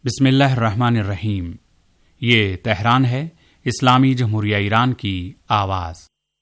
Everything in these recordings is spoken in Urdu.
बिस्मिल्लाहिर्रहमानिर्रहीम। ये तेहरान है, इस्लामी जमहूरिया ईरान की आवाज़।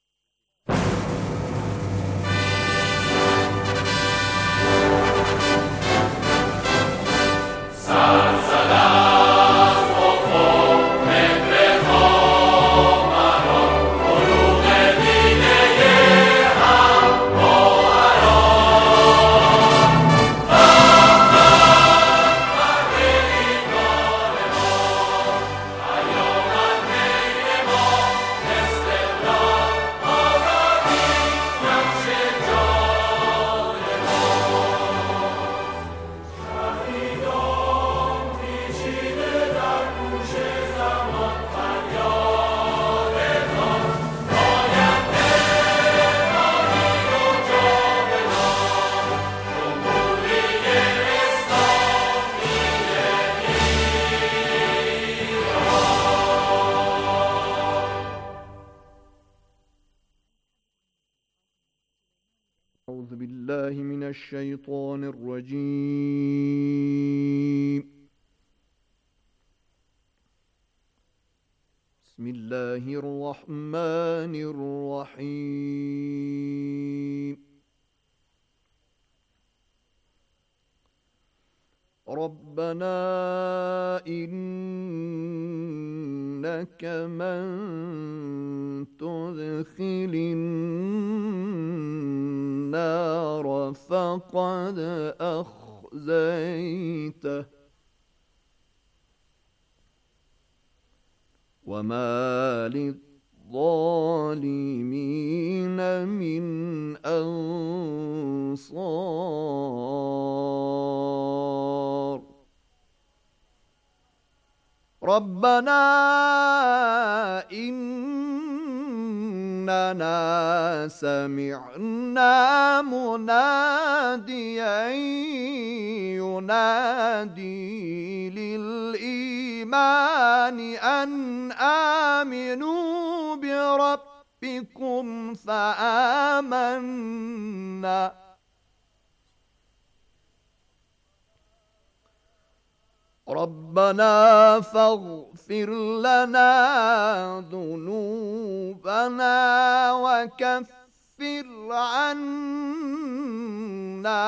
أعوذ بالله من الشيطان الرجيم. بسم الله الرحمن الرحيم. ربنا إنك من تدخل النار فقد أخزيته وما للظالمين من أنصار. ربنا إننا سمعنا مناديا ينادي للإيمان أن آمنوا بربكم فآمنا. ربنا فاغفر لنا ذنوبنا وكفر عنا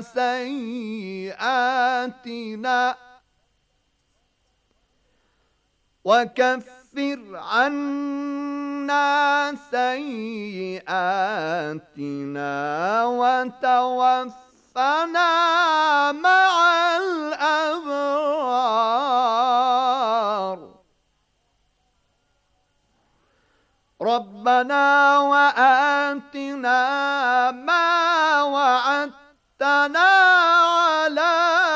سيئاتنا وتوفنا مع الأبرار. ربنا وآتنا ما وعدتنا على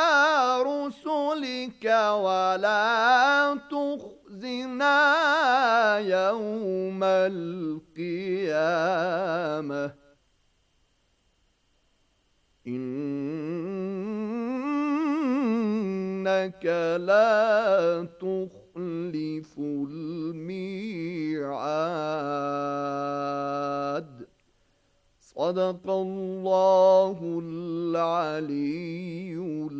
رسلك ولا تخزنا يوم القيامة إنك لا تخلف الميعاد. صدق الله العلي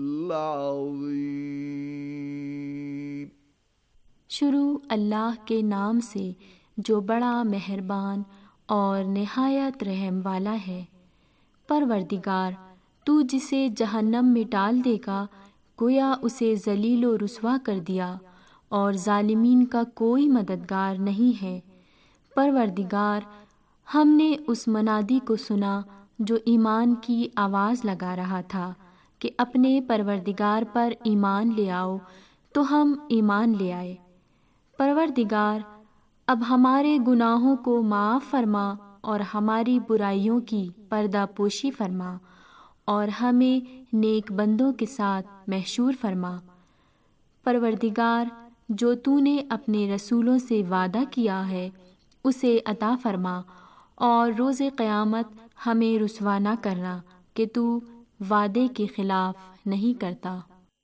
العظيم. शुरू अल्लाह के नाम से जो बड़ा मेहरबान और निहायत रहम वाला है। परवरदिगार, तू जिसे जहन्नम में डाल देगा गोया उसे जलील व रुसवा कर दिया और जालिमीन का कोई मददगार नहीं है। परवरदिगार, हमने उस मनादी को सुना जो ईमान की आवाज़ लगा रहा था कि अपने परवरदिगार पर ईमान ले आओ, तो हम ईमान ले आए। परवरदिगार, अब हमारे गुनाहों को माफ़ फरमा और हमारी बुराइयों की पर्दापोशी फरमा और हमें नेक बंदों के साथ महशूर फरमा। परवरदिगार, जो तूने अपने रसूलों से वादा किया है उसे अता फरमा और रोज़े क़यामत हमें रुसवा न करना कि तू वादे के ख़िलाफ़ नहीं करता।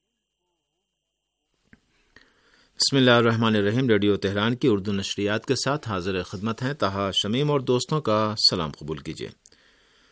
बिस्मिल्लाहिर्रहमानिर्रहीम। रेडियो तेहरान की उर्दू नशरियात के साथ हाजिर खिदमत हैं ताहा शमीम और दोस्तों का सलाम कबूल कीजिए।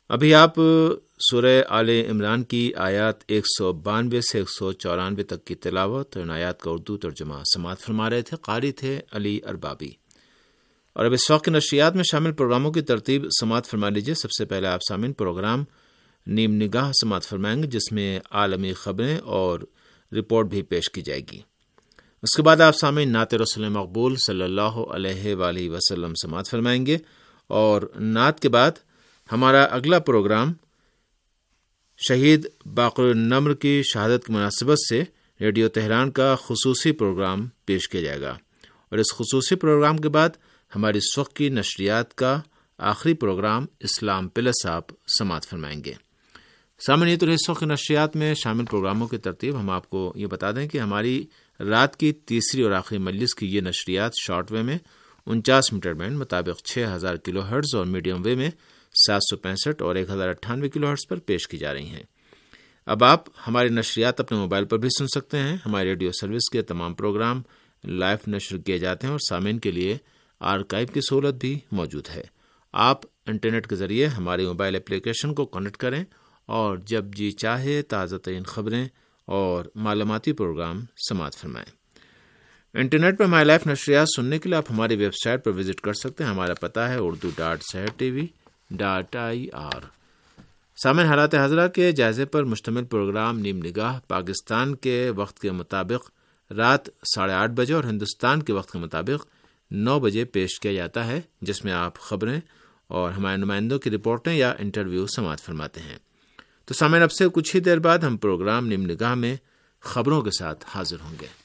ابھی آپ سورہ آل عمران کی آیات 192 سے 194 تک کی تلاوت اور ان آیات کا اردو ترجمہ سماعت فرما رہے تھے. قاری تھے علی اربابی. اور اب اس وقت کی نشریات میں شامل پروگراموں کی ترتیب سماعت فرما لیجیے. سب سے پہلے آپ سامعین پروگرام نیم نگاہ سماعت فرمائیں گے، جس میں عالمی خبریں اور رپورٹ بھی پیش کی جائے گی. اس کے بعد آپ سامعین نعت رسول مقبول صلی اللہ علیہ وآلہ وسلم سماعت فرمائیں گے، اور نعت کے بعد ہمارا اگلا پروگرام شہید باقر النمر کی شہادت کی مناسبت سے ریڈیو تہران کا خصوصی پروگرام پیش کیا جائے گا. اور اس خصوصی پروگرام کے بعد ہماری اس وقت کی نشریات کا آخری پروگرام اسلام پلس آپ سماعت فرمائیں گے. سامعین، یہ تو اس وقت کی نشریات میں شامل پروگراموں کی ترتیب. ہم آپ کو یہ بتا دیں کہ ہماری رات کی تیسری اور آخری مجلس کی یہ نشریات شارٹ وے میں 49 میٹر بینڈ مطابق 6000 کلو ہرٹز اور میڈیم وے میں 765 اور 1098 کلو ہرٹز پر پیش کی جا رہی ہیں. اب آپ ہماری نشریات اپنے موبائل پر بھی سن سکتے ہیں. ہماری ریڈیو سروس کے تمام پروگرام لائیو نشر کیے جاتے ہیں اور سامعین کے لیے آرکائیو کی سہولت بھی موجود ہے. آپ انٹرنیٹ کے ذریعے ہماری موبائل اپلیکیشن کو کنیکٹ کریں اور جب جی چاہے تازہ ترین خبریں اور معلوماتی پروگرام سماعت فرمائیں. انٹرنیٹ پر ہماری لائیو نشریات سننے کے لیے آپ ہماری ویب سائٹ پر وزٹ کر سکتے ہیں. ہمارا پتہ ہے urdu.sehrtv.ir. سامعین، حالات حاضرہ کے جائزے پر مشتمل پروگرام نیم نگاہ پاکستان کے وقت کے مطابق رات 8:30 بجے اور ہندوستان کے وقت کے مطابق 9 بجے پیش کیا جاتا ہے، جس میں آپ خبریں اور ہمارے نمائندوں کی رپورٹیں یا انٹرویو سماعت فرماتے ہیں. تو سامعین، اب سے کچھ ہی دیر بعد ہم پروگرام نیم نگاہ میں خبروں کے ساتھ حاضر ہوں گے.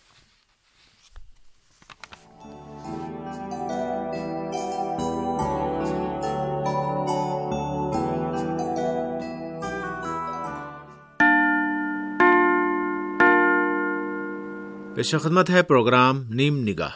پیش خدمت ہے پروگرام نیم نگاہ.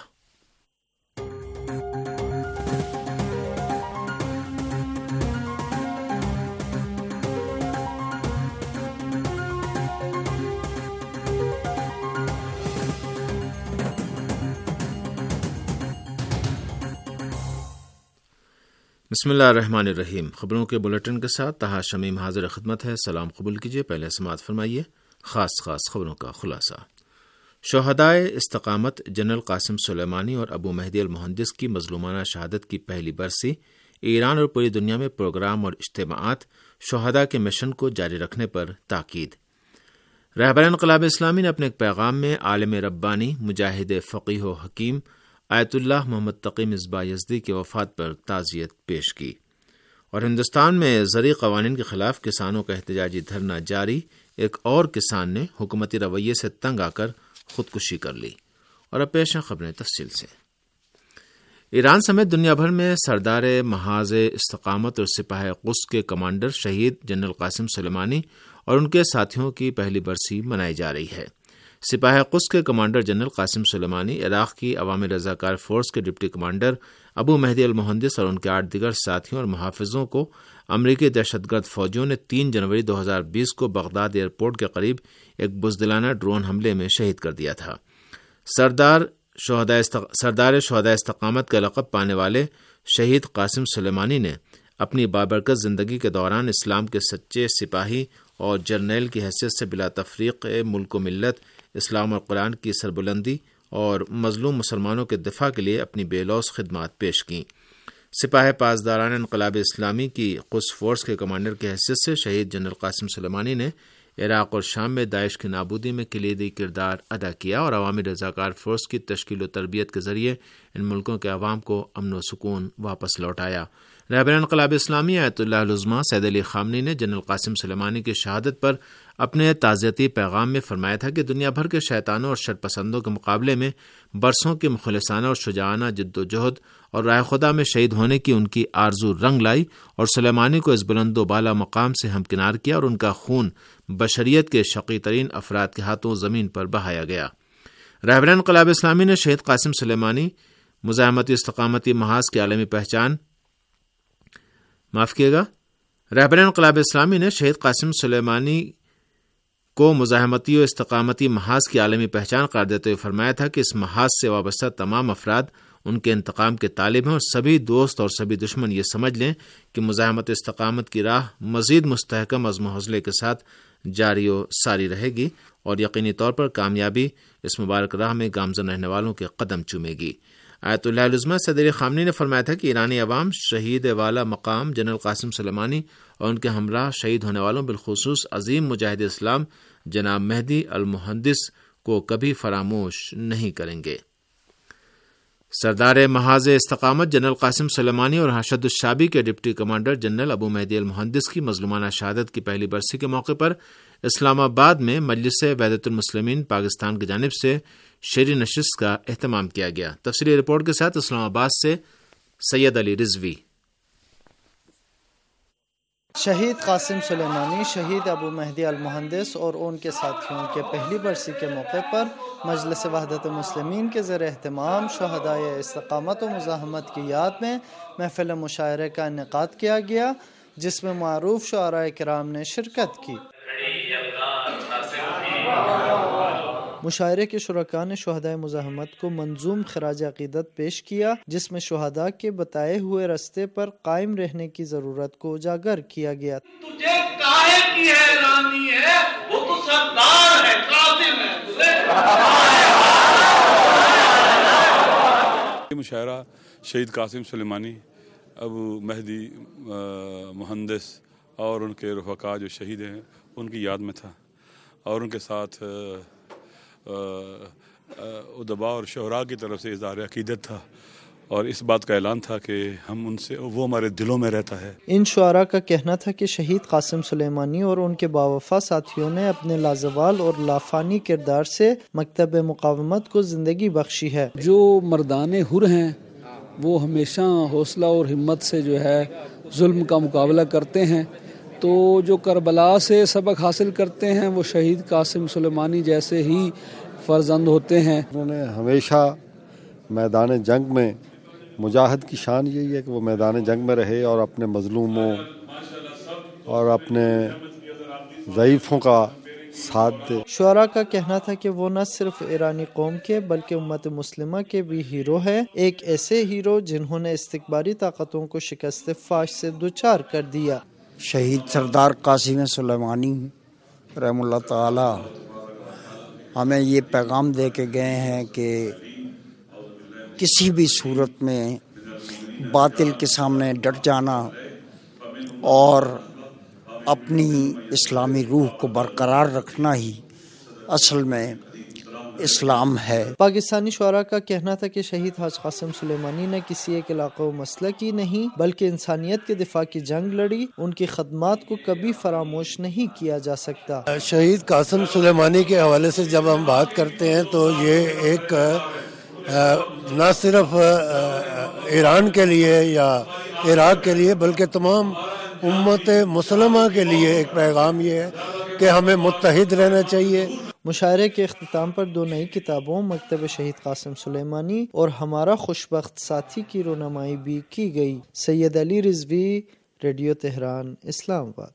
بسم اللہ الرحمن الرحیم. خبروں کے بلیٹن کے ساتھ طاہر شمیم حاضر خدمت ہے. سلام قبول کیجیے. پہلے سماعت فرمائیے خاص خبروں کا خلاصہ. شہدائے استقامت جنرل قاسم سلیمانی اور ابو مہدی المہندس کی مظلومانہ شہادت کی پہلی برسی. ایران اور پوری دنیا میں پروگرام اور اجتماعات شہداء کے مشن کو جاری رکھنے پر تاکید. رہبر انقلاب اسلامی نے اپنے ایک پیغام میں عالم ربانی مجاہد فقیہ و حکیم آیت اللہ محمد تقی مصباح یزدی کی وفات پر تعزیت پیش کی. اور ہندوستان میں زرعی قوانین کے خلاف کسانوں کا احتجاجی دھرنا جاری. ایک اور کسان نے حکومتی رویے سے تنگ آ کر خودکشی کر لی. اور اب پیش ہیں خبریں تفصیل سے. ایران سمیت دنیا بھر میں سردار محاذ استقامت اور سپاہ قدس کے کمانڈر شہید جنرل قاسم سلیمانی اور ان کے ساتھیوں کی پہلی برسی منائی جا رہی ہے. سپاہ قدس کے commander general Qasem Soleimani, Iraq کی عوامی رضاکار فورس کے deputy commander Abu Mahdi al Muhandis اور ان کے 8 دیگر ساتھیوں اور محافظوں کو امریکی دہشت گرد فوجیوں نے 3 جنوری 2020 کو بغداد ایئرپورٹ کے قریب ایک بزدلانہ ڈرون حملے میں شہید کر دیا تھا. سردار شہداء استقامت کا لقب پانے والے شہید قاسم سلیمانی نے اپنی بابرکت زندگی کے دوران اسلام کے سچے سپاہی اور جرنیل کی حیثیت سے بلا تفریق ملک و ملت، اسلام اور قرآن کی سربلندی اور مظلوم مسلمانوں کے دفاع کے لیے اپنی بے لوث خدمات پیش کیں. سپاہ پاسداران انقلاب اسلامی کی قدس فورس کے کمانڈر کی حیثیت سے شہید جنرل قاسم سلیمانی نے عراق اور شام میں داعش کی نابودی میں کلیدی کردار ادا کیا اور عوامی رضاکار فورس کی تشکیل و تربیت کے ذریعے ان ملکوں کے عوام کو امن و سکون واپس لوٹایا. رہبر انقلاب اسلامی آیت اللہ العظمہ سید علی خامنی نے جنرل قاسم سلیمانی کی شہادت پر اپنے تعزیتی پیغام میں فرمایا تھا کہ دنیا بھر کے شیطانوں اور شرپسندوں کے مقابلے میں برسوں کی مخلصانہ اور شجاعانہ جد و جہد اور راہ خدا میں شہید ہونے کی ان کی آرزو رنگ لائی اور سلیمانی کو اس بلند و بالا مقام سے ہمکنار کیا اور ان کا خون بشریت کے شقی ترین افراد کے ہاتھوں زمین پر بہایا گیا. رہبر انقلاب اسلامی نے شہید قاسم سلیمانی مزاحمتی استقامتی محاذ کی عالمی پہچان رہبر انقلاب اسلامی نے شہید قاسم سلیمانی کو مزاحمتی و استقامتی محاذ کی عالمی پہچان قرار دیتے ہوئے فرمایا تھا کہ اس محاذ سے وابستہ تمام افراد ان کے انتقام کے طالب ہیں، اور سبھی دوست اور سبھی دشمن یہ سمجھ لیں کہ مزاحمت استقامت کی راہ مزید مستحکم عزم و حوصلے کے ساتھ جاری و ساری رہے گی، اور یقینی طور پر کامیابی اس مبارک راہ میں گامزن رہنے والوں کے قدم چومے گی۔ آیت اللہ العظمیٰ سید علی خامنی نے فرمایا تھا کہ ایرانی عوام شہید والا مقام جنرل قاسم سلیمانی اور ان کے ہمراہ شہید ہونے والوں بالخصوص عظیم مجاہد اسلام جناب مہدی المہندس کو کبھی فراموش نہیں کریں گے۔ سردار محاذ استقامت جنرل قاسم سلیمانی اور حشد الشعبی کے deputy commander general Abu Mahdi al Muhandis کی مظلومانہ شہادت کی پہلی برسی کے موقع پر اسلام آباد میں مجلس وحدت المسلمین پاکستان کی جانب سے شعری نشست کا اہتمام کیا گیا۔ تفصیلی رپورٹ کے ساتھ اسلام آباد سے سید علی رضوی۔ شہید قاسم سلیمانی، شہید ابو مہدی المہندس اور ان کے ساتھیوں کے پہلی برسی کے موقع پر مجلس وحدت المسلمین کے زیر اہتمام شہدائے استقامت و مزاحمت کی یاد میں محفل مشاعرے کا انعقاد کیا گیا، جس میں معروف شعراء کرام نے شرکت کی۔ مشاعرے کے شرکاء نے شہدائے مزاحمت کو منظوم خراج عقیدت پیش کیا، جس میں شہداء کے بتائے ہوئے راستے پر قائم رہنے کی ضرورت کو اجاگر کیا گیا۔ تجھے کاہے کی حیرانی ہے، وہ تو سردار ہے، قاسم ہے۔ یہ مشاعرہ شہید قاسم سلیمانی، ابو مہدی مہندس اور ان کے رفقا جو شہید ہیں ان کی یاد میں تھا، اور ان کے ساتھ ادباء اور شعراء کی طرف سے اظہار عقیدت تھا، اور اس بات کا اعلان تھا کہ ہم ان سے وہ ہمارے دلوں میں رہتا ہے۔ ان شعراء کا کہنا تھا کہ شہید قاسم سلیمانی اور ان کے باوفا ساتھیوں نے اپنے لازوال اور لافانی کردار سے مکتب مقاومت کو زندگی بخشی ہے۔ جو مردان حر ہیں وہ ہمیشہ حوصلہ اور ہمت سے جو ہے ظلم کا مقابلہ کرتے ہیں، تو جو کربلا سے سبق حاصل کرتے ہیں وہ شہید قاسم سلیمانی جیسے ہی فرزند ہوتے ہیں۔ انہوں نے ہمیشہ میدان جنگ میں، مجاہد کی شان یہی ہے کہ وہ میدان جنگ میں رہے اور اپنے مظلوموں اور اپنے ضعیفوں کا ساتھ دے۔ شعراء کا کہنا تھا کہ وہ نہ صرف ایرانی قوم کے بلکہ امت مسلمہ کے بھی ہیرو ہیں، ایک ایسے ہیرو جنہوں نے استکباری طاقتوں کو شکست فاش سے دوچار کر دیا۔ شہید سردار قاسم سلیمانی رحم اللہ تعالی ہمیں یہ پیغام دے کے گئے ہیں کہ کسی بھی صورت میں باطل کے سامنے ڈٹ جانا اور اپنی اسلامی روح کو برقرار رکھنا ہی اصل میں اسلام ہے۔ پاکستانی شعراء کا کہنا تھا کہ شہید حاج قاسم سلیمانی نے کسی ایک علاقہ و مسئلہ کی نہیں بلکہ انسانیت کے دفاع کی جنگ لڑی، ان کی خدمات کو کبھی فراموش نہیں کیا جا سکتا۔ شہید قاسم سلیمانی کے حوالے سے جب ہم بات کرتے ہیں تو یہ ایک نہ صرف ایران کے لیے یا عراق کے لیے بلکہ تمام امت مسلمہ کے لیے ایک پیغام یہ ہے کہ ہمیں متحد رہنا چاہیے۔ مشاعرے کے اختتام پر 2 نئی کتابوں مکتب شہید قاسم سلیمانی اور ہمارا خوشبخت ساتھی کی رونمائی بھی کی گئی۔ Syed Ali Rizvi, radio Tehran, Islamabad.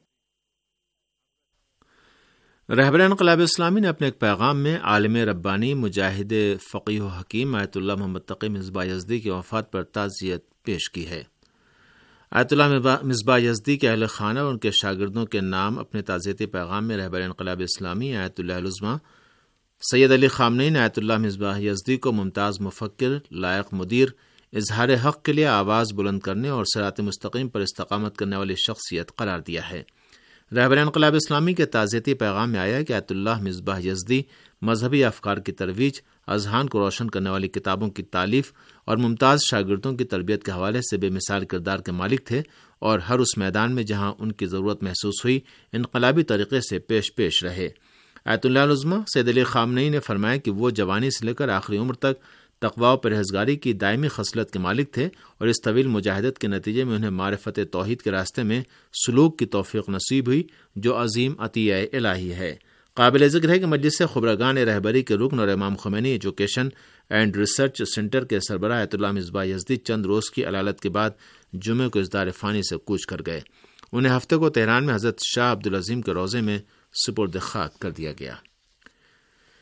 رہبر انقلاب اسلامی نے اپنے ایک پیغام میں عالم ربانی مجاہد فقیہ و حکیم آیت اللہ محمد تقی مصباح یزدی کی وفات پر تعزیت پیش کی ہے۔ آیت اللہ مصباح یزدی کے اہل خانہ اور ان کے شاگردوں کے نام اپنے تعزیتی پیغام میں رہبر انقلاب اسلامی آیت اللہ العظمیٰ سید علی خامنئی نے آیت اللہ مصباح یزدی کو ممتاز مفکر، لائق مدیر، اظہار حق کے لیے آواز بلند کرنے اور صراط مستقیم پر استقامت کرنے والی شخصیت قرار دیا ہے۔ رہبر انقلاب اسلامی کے تعزیتی پیغام میں آیا کہ آیت اللہ مصباح یزدی مذہبی افکار کی ترویج، اذہان کو روشن کرنے والی کتابوں کی تالیف اور ممتاز شاگردوں کی تربیت کے حوالے سے بے مثال کردار کے مالک تھے، اور ہر اس میدان میں جہاں ان کی ضرورت محسوس ہوئی انقلابی طریقے سے پیش رہے۔ آیت اللہ العظمیٰ سید علی خامنئی نے فرمایا کہ وہ جوانی سے لے کر آخری عمر تک تقویٰ و پرہیزگاری کی دائمی خصلت کے مالک تھے، اور اس طویل مجاہدت کے نتیجے میں انہیں معرفت توحید کے راستے میں سلوک کی توفیق نصیب ہوئی، جو عظیم عطیہ الہی ہے۔ قابل ذکر ہے کہ مجلس خبرگان رہبری کے رکن اور امام Khomeini education and research centre کے سربراہ آیت اللہ مصباح یزدی چند روز کی علالت کے بعد جمعے کو اس دار فانی سے کوچ کر گئے۔ انہیں ہفتے کو تہران میں حضرت شاہ عبدالعظیم کے روضے میں سپرد خاک کر دیا گیا۔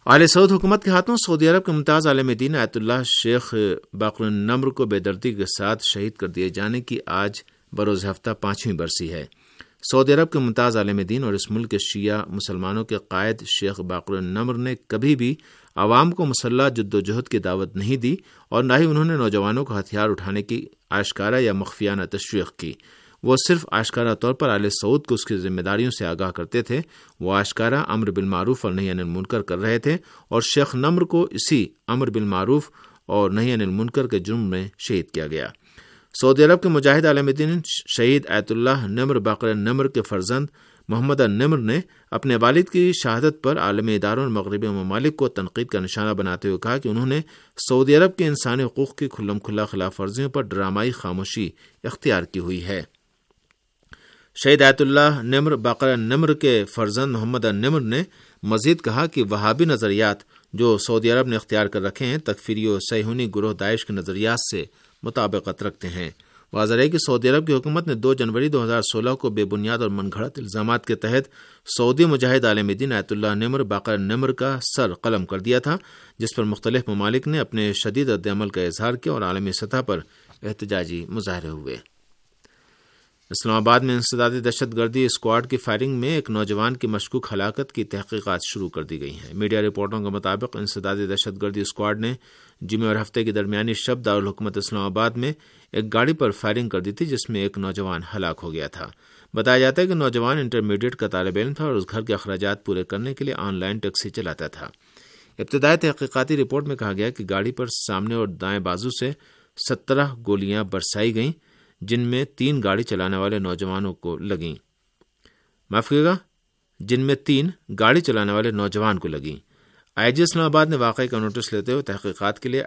آل سعود حکومت کے ہاتھوں سعودی عرب کے ممتاز عالم دین آیت اللہ شیخ باقر النمر کو بے دردی کے ساتھ شہید کر دیے جانے کی آج بروز ہفتہ 5ویں برسی ہے۔ سعودی عرب کے ممتاز عالم دین اور اس ملک کے شیعہ مسلمانوں کے قائد شیخ باقر النمر نے کبھی بھی عوام کو مسلح جد و جہد کی دعوت نہیں دی اور نہ ہی انہوں نے نوجوانوں کو ہتھیار اٹھانے کی آشکارا یا مخفیانہ تشویق کی۔ وہ صرف آشکارا طور پر آل سعود کو اس کی ذمہ داریوں سے آگاہ کرتے تھے۔ وہ آشکارا امر بالمعروف اور نہی عن المنکر کر رہے تھے اور شیخ نمر کو اسی امر بالمعروف اور نہی عن المنکر کے جرم میں شہید کیا گیا۔ سعودی عرب کے مجاہد عالم دین شہید آیت اللہ نمر باقر النمر کے فرزند محمد النمر نے اپنے والد کی شہادت پر عالمی اداروں اور مغربی ممالک کو تنقید کا نشانہ بناتے ہوئے کہا کہ انہوں نے سعودی عرب کے انسانی حقوق کی کھلم کھلا خلاف ورزیوں پر ڈرامائی خاموشی اختیار کی ہوئی ہے۔ شہید آیت اللہ نمر باقر النمر کے فرزند محمد النمر نے مزید کہا کہ وہابی نظریات جو سعودی عرب نے اختیار کر رکھے ہیں تکفیری و صہیونی گروہ داعش کے نظریات سے مطابقت رکھتے ہیں۔ واضح ہے کہ سعودی عرب کی حکومت نے 2 جنوری 2016 کو بے بنیاد اور من گھڑت الزامات کے تحت سعودی مجاہد عالم دین آیت اللہ نمر باقر النمر کا سر قلم کر دیا تھا، جس پر مختلف ممالک نے اپنے شدید رد عمل کا اظہار کیا اور عالمی سطح پر احتجاجی مظاہرے ہوئے۔ اسلام آباد میں انسدادی دہشت گردی اسکواڈ کی فائرنگ میں ایک نوجوان کی مشکوک ہلاکت کی تحقیقات شروع کر دی گئی ہیں۔ میڈیا رپورٹوں کے مطابق انسدادی دہشت گردی اسکواڈ نے جمعہ اور ہفتے کی درمیانی شب دارالحکومت اسلام آباد میں ایک گاڑی پر فائرنگ کر دی تھی، جس میں ایک نوجوان ہلاک ہو گیا تھا۔ بتایا جاتا ہے کہ نوجوان انٹرمیڈیٹ کا طالب علم تھا اور اس گھر کے اخراجات پورے کرنے کے لیے آن لائن ٹیکسی چلاتا تھا۔ ابتدائی تحقیقاتی رپورٹ میں کہا گیا کہ گاڑی پر سامنے اور دائیں بازو سے 17 گولیاں برسائی گئیں، جن میں 3 گاڑی چلانے والے نوجوانوں کو لگیں۔ گاڑی چلانے والے نوجوان کو لگیں۔ آئی جی اسلام آباد نے واقعے کا نوٹس لیتے ہوئے تحقیقات کے لیے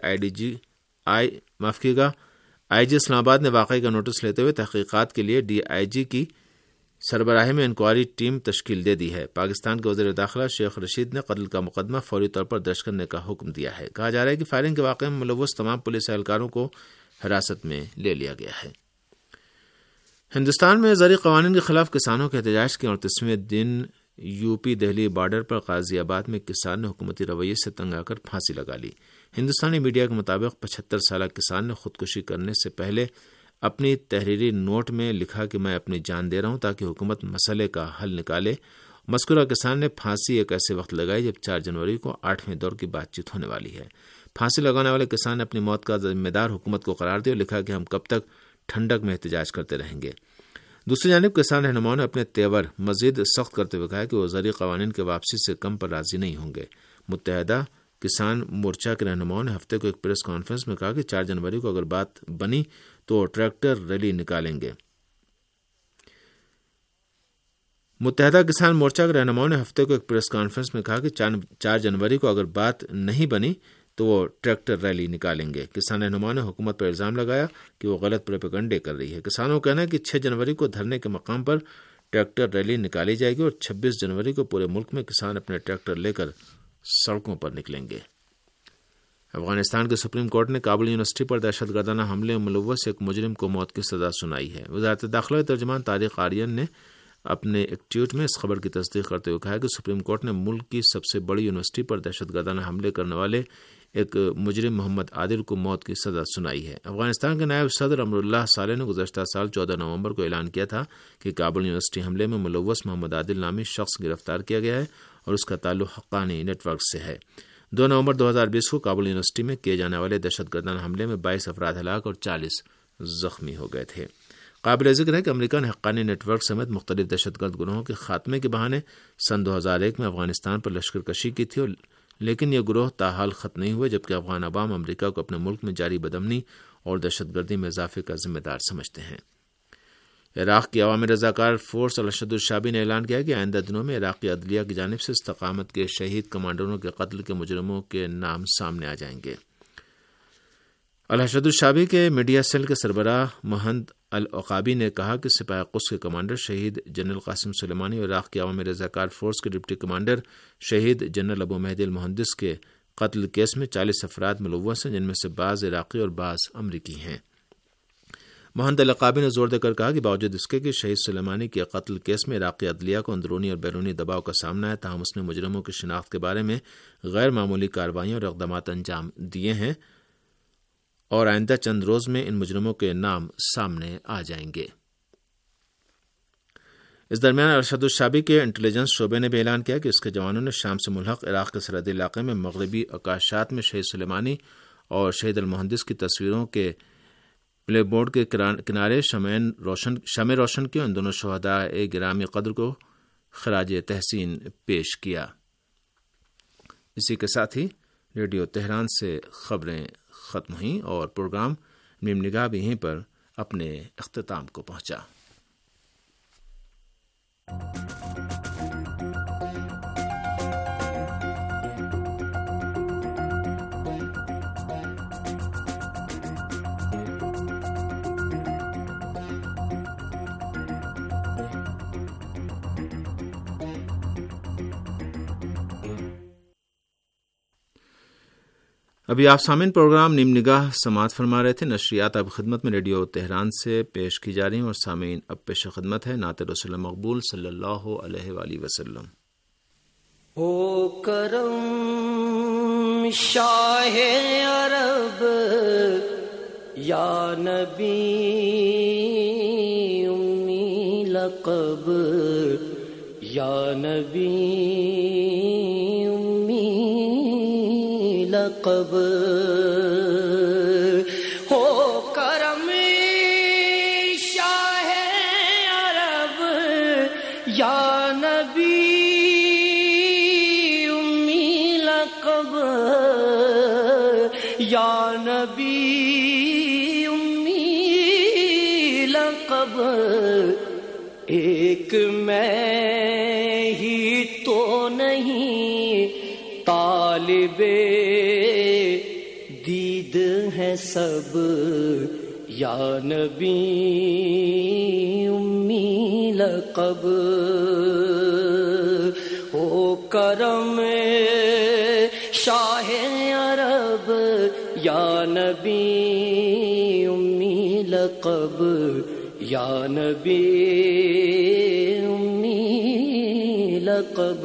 ڈی آئی جی کی سربراہی میں انکوائری ٹیم تشکیل دے دی ہے۔ پاکستان کے وزیر داخلہ شیخ رشید نے قتل کا مقدمہ فوری طور پر درج کرنے کا حکم دیا ہے۔ کہا جا رہا ہے کہ فائرنگ کے واقعے میں ملوث تمام پولیس اہلکاروں کو حراست میں لے لیا گیا ہے۔ ہندوستان میں زرعی قوانین کے خلاف کسانوں کے احتجاج کے 38ویں دن یو پی دہلی بارڈر پر غازی آباد میں کسان نے حکومتی رویے سے تنگ آ کر پھانسی لگا لی۔ ہندوستانی میڈیا کے مطابق 75 سالہ کسان نے خودکشی کرنے سے پہلے اپنی تحریری نوٹ میں لکھا کہ میں اپنی جان دے رہا ہوں تاکہ حکومت مسئلے کا حل نکالے۔ مذکورہ کسان نے پھانسی ایک ایسے وقت لگائی جب 4 جنوری کو 8ویں دور کی بات چیت ہونے والی ہے۔ پھانسی لگانے والے کسان نے اپنی موت کا ذمہ دار حکومت کو قرار دیا اور لکھا کہ ہم کب تک ٹھنڈک میں احتجاج کرتے رہیں گے۔ دوسری جانب کسان رہنماؤں نے اپنے تیور مزید سخت کرتے ہوئے کہا کہ وہ زرعی قوانین کے واپسی سے کم پر راضی نہیں ہوں گے۔ متحدہ کسان مورچہ کے رہنماؤں نے ہفتے کو ایک پریس کانفرنس میں کہا کہ 4 جنوری کو اگر بات بنی تو ٹریکٹر ریلی نکالیں گے۔ متحدہ کسان مورچہ کے رہنماؤں نے ہفتے کو ایک پریس کانفرنس میں کہا کہ 4 جنوری کو اگر بات نہیں بنی تو وہ ٹریکٹر ریلی نکالیں گے۔ کسان رہنماؤں نے حکومت پر الزام لگایا کہ وہ غلط پروپیگنڈے کر رہی ہے۔ کسانوں کا کہنا ہے کہ 6 جنوری کو دھرنے کے مقام پر ٹریکٹر ریلی نکالی جائے گی اور 26 جنوری کو پورے ملک میں کسان اپنے ٹریکٹر لے کر سڑکوں پر نکلیں گے۔ افغانستان کے سپریم کورٹ نے کابل یونیورسٹی پر دہشت گردانہ حملے میں ملوث ایک مجرم کو موت کی سزا سنائی ہے۔ وزارت داخلہ کے ترجمان طارق آرین نے اپنے ایک ٹویٹ میں اس خبر کی تصدیق کرتے ہوئے کہا کہ سپریم کورٹ نے ملک کی سب سے بڑی یونیورسٹی پر دہشت گردانہ حملے کرنے والے ایک مجرم محمد عادل کو موت کی سزا سنائی ہے۔ افغانستان کے نائب صدر امراللہ صالح نے گزشتہ سال 14 نومبر کو اعلان کیا تھا کہ کابل یونیورسٹی حملے میں ملوث محمد عادل نامی شخص گرفتار کیا گیا ہے اور اس کا تعلق حقانی نیٹ ورک سے ہے۔ 2 نومبر 2020 کو کابل یونیورسٹی میں کیے جانے والے دہشت گردانہ حملے میں 22 افراد ہلاک اور 40 زخمی ہو گئے تھے۔ قابل ذکر ہے کہ امریکہ نے حقانی نیٹ ورک سمیت مختلف دہشت گرد گروہوں کے خاتمے کے بہانے سن 2001 میں افغانستان پر لشکر کشی کی تھی، لیکن یہ گروہ تاحال ختم نہیں ہوئے، جبکہ افغان عوام امریکہ کو اپنے ملک میں جاری بدامنی اور دہشت گردی میں اضافے کا ذمہ دار سمجھتے ہیں۔ عراق کی عوامی رضاکار فورس الاشد الشعبی نے اعلان کیا کہ آئندہ دنوں میں عراقی عدلیہ کی جانب سے استقامت کے شہید کمانڈروں کے قتل کے مجرموں کے نام سامنے آ جائیں گے۔ الاشد الشعبی کے میڈیا سیل کے سربراہ مہند العقابی نے کہا کہ سپاہ قدس کے کمانڈر شہید جنرل قاسم سلیمانی اور عراق کی عوامی رضاکار فورس کے ڈپٹی کمانڈر شہید جنرل ابو مہدی المہندس کے قتل کیس میں 40 افراد ملوث ہیں، جن میں سے بعض عراقی اور بعض امریکی ہیں۔ محمد القابی نے زور دے کر کہا کہ باوجود اس کے کہ شہید سلیمانی کے قتل کیس میں عراقی عدلیہ کو اندرونی اور بیرونی دباؤ کا سامنا ہے، تاہم اس نے مجرموں کی شناخت کے بارے میں غیر معمولی کارروائیوں اور اقدامات انجام دیے ہیں اور آئندہ چند روز میں ان مجرموں کے نام سامنے آ جائیں گے۔ اس درمیان ارشد الشابی کے انٹیلیجنس شعبے نے بھی اعلان کیا کہ اس کے جوانوں نے شام سے ملحق عراق کے سرحدی علاقے میں مغربی اکاشات میں شہید سلیمانی اور شہید المہندس کی تصویروں کے پلے بورڈ کے کنارے شمع روشن کی، ان دونوں شہداء گرامی قدر کو خراج تحسین پیش کیا۔ اسی کے ساتھ ہی ریڈیو تہران سے خبریں ختم ہوئیں اور پروگرام نیم نگاہ بھی یہیں پر اپنے اختتام کو پہنچا۔ ابھی آپ سامعین پروگرام نیم نگاہ سماعت فرما رہے تھے۔ نشریات اب خدمت میں ریڈیو تہران سے پیش کی جا رہی ہیں اور سامعین اب پیش خدمت ہے نعت رسول مقبول صلی اللہ علیہ وآلہ وسلم۔ او کرم شاہ عرب یا نبی امی لقب یا نبی لقب ہو کرم شاہ عرب یا نبی امی لقب یا نبی امی لقب ایک میں ہی تو نہیں طالب دید ہے سب یا نبی امی لقب ہو کرم شاہ عرب یا نبی امی لقب یا نبی امی لقب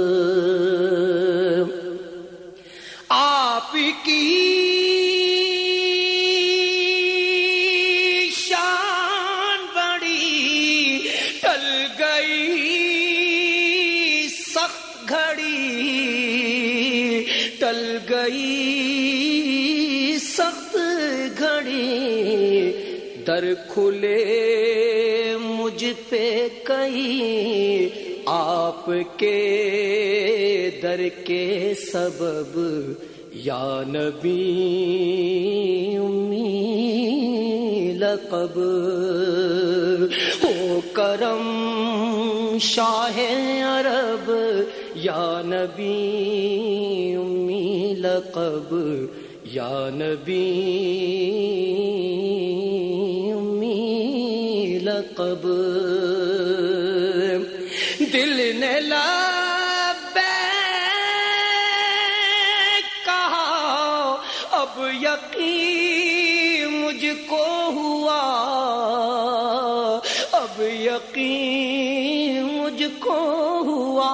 آپ کی شان بڑی ٹل گئی سخت گھڑی ٹل گئی سخت گھڑی در کھلے مجھ پہ کہیں آپ کے در کے سبب یا نبی امی لقب ہو کرم شاہ عرب یا نبی امی لقب یا نبی امی لقب دل نے لبیک کہا اب یقین مجھ کو ہوا اب یقین مجھ کو ہوا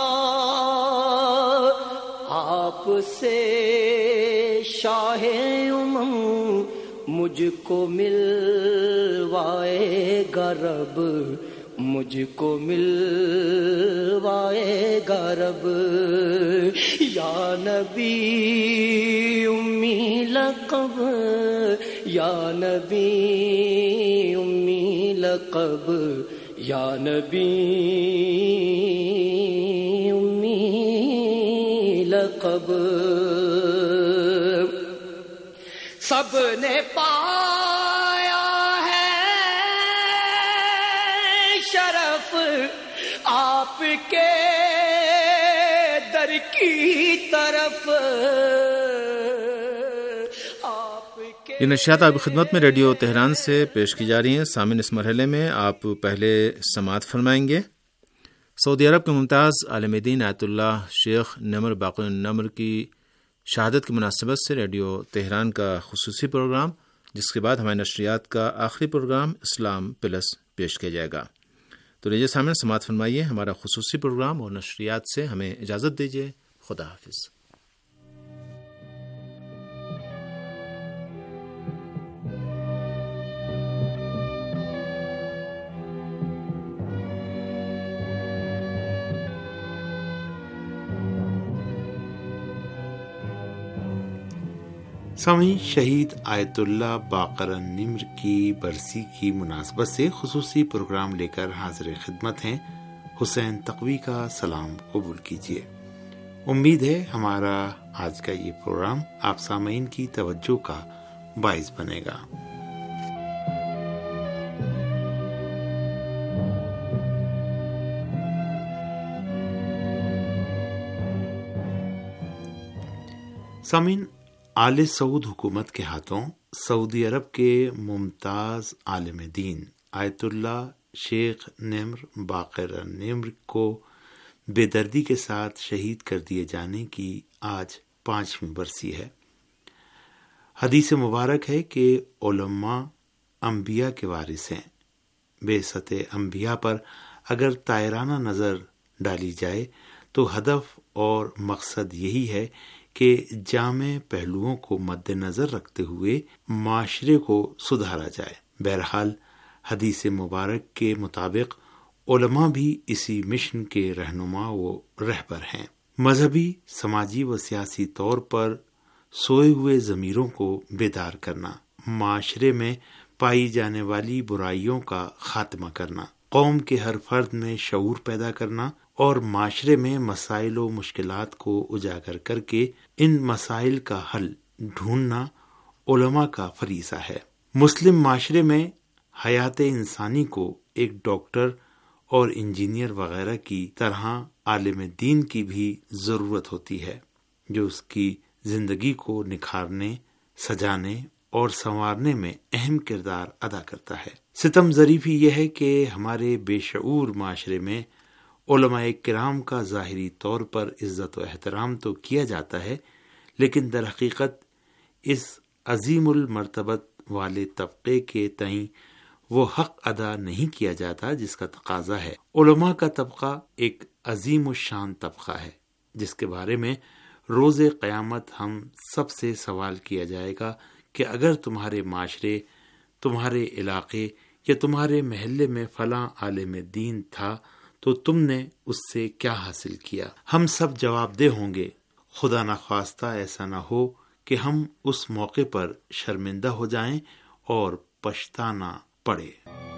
آپ سے شاہ امم مجھ کو ملوائے گا رب مجھ کو ملوائے گا رب یا نبی امی لقب یا نبی امی لقب یا نبی امی لقب سب نے پایا ہے شرف آپ کے در کی طرف یہ نشریات آپ کی خدمت میں ریڈیو تہران سے پیش کی جا رہی ہیں۔ سامعین اس مرحلے میں آپ پہلے سماعت فرمائیں گے سعودی عرب کے ممتاز عالم دین آیت اللہ شیخ نمر باقر نمر کی شہادت کی مناسبت سے ریڈیو تہران کا خصوصی پروگرام جس کے بعد ہمارے نشریات کا آخری پروگرام اسلام پلس پیش کیا جائے گا۔ تو لیجیے سامنے سماعت فرمائیے ہمارا خصوصی پروگرام اور نشریات سے ہمیں اجازت دیجیے۔ خدا حافظ۔ سامعین، شہید آیت اللہ باقر النمر کی برسی کی مناسبت سے خصوصی پروگرام لے کر حاضر خدمت ہیں۔ حسین تقوی کا سلام قبول کیجیے۔ امید ہے ہمارا آج کا یہ پروگرام آپ سامعین کی توجہ کا باعث بنے گا۔ سامعین، آل سعود حکومت کے ہاتھوں سعودی عرب کے ممتاز عالم دین آیت اللہ شیخ نمر باقر النمر کو بے دردی کے ساتھ شہید کر دیے جانے کی آج 5ویں برسی ہے۔ حدیث مبارک ہے کہ علماء انبیاء کے وارث ہیں۔ بعثت انبیاء پر اگر طائرانہ نظر ڈالی جائے تو ہدف اور مقصد یہی ہے کہ جامع پہلوؤں کو مد نظر رکھتے ہوئے معاشرے کو سدھارا جائے۔ بہرحال حدیث مبارک کے مطابق علماء بھی اسی مشن کے رہنما و رہبر ہیں۔ مذہبی، سماجی و سیاسی طور پر سوئے ہوئے ضمیروں کو بیدار کرنا، معاشرے میں پائی جانے والی برائیوں کا خاتمہ کرنا، قوم کے ہر فرد میں شعور پیدا کرنا اور معاشرے میں مسائل و مشکلات کو اجاگر کر کے ان مسائل کا حل ڈھونڈنا علماء کا فریضہ ہے۔ مسلم معاشرے میں حیات انسانی کو ایک ڈاکٹر اور انجینئر وغیرہ کی طرح عالم دین کی بھی ضرورت ہوتی ہے، جو اس کی زندگی کو نکھارنے، سجانے اور سنوارنے میں اہم کردار ادا کرتا ہے۔ ستم ظریفی یہ ہے کہ ہمارے بے شعور معاشرے میں علماء کرام کا ظاہری طور پر عزت و احترام تو کیا جاتا ہے، لیکن در حقیقت اس عظیم المرتبت والے طبقے کے تئیں وہ حق ادا نہیں کیا جاتا جس کا تقاضا ہے۔ علماء کا طبقہ ایک عظیم الشان طبقہ ہے جس کے بارے میں روز قیامت ہم سب سے سوال کیا جائے گا کہ اگر تمہارے معاشرے، تمہارے علاقے یا تمہارے محلے میں فلاں عالم دین تھا تو تم نے اس سے کیا حاصل کیا؟ ہم سب جواب دہ ہوں گے، خدا نخواستہ ایسا نہ ہو کہ ہم اس موقع پر شرمندہ ہو جائیں اور پچھتانا پڑے۔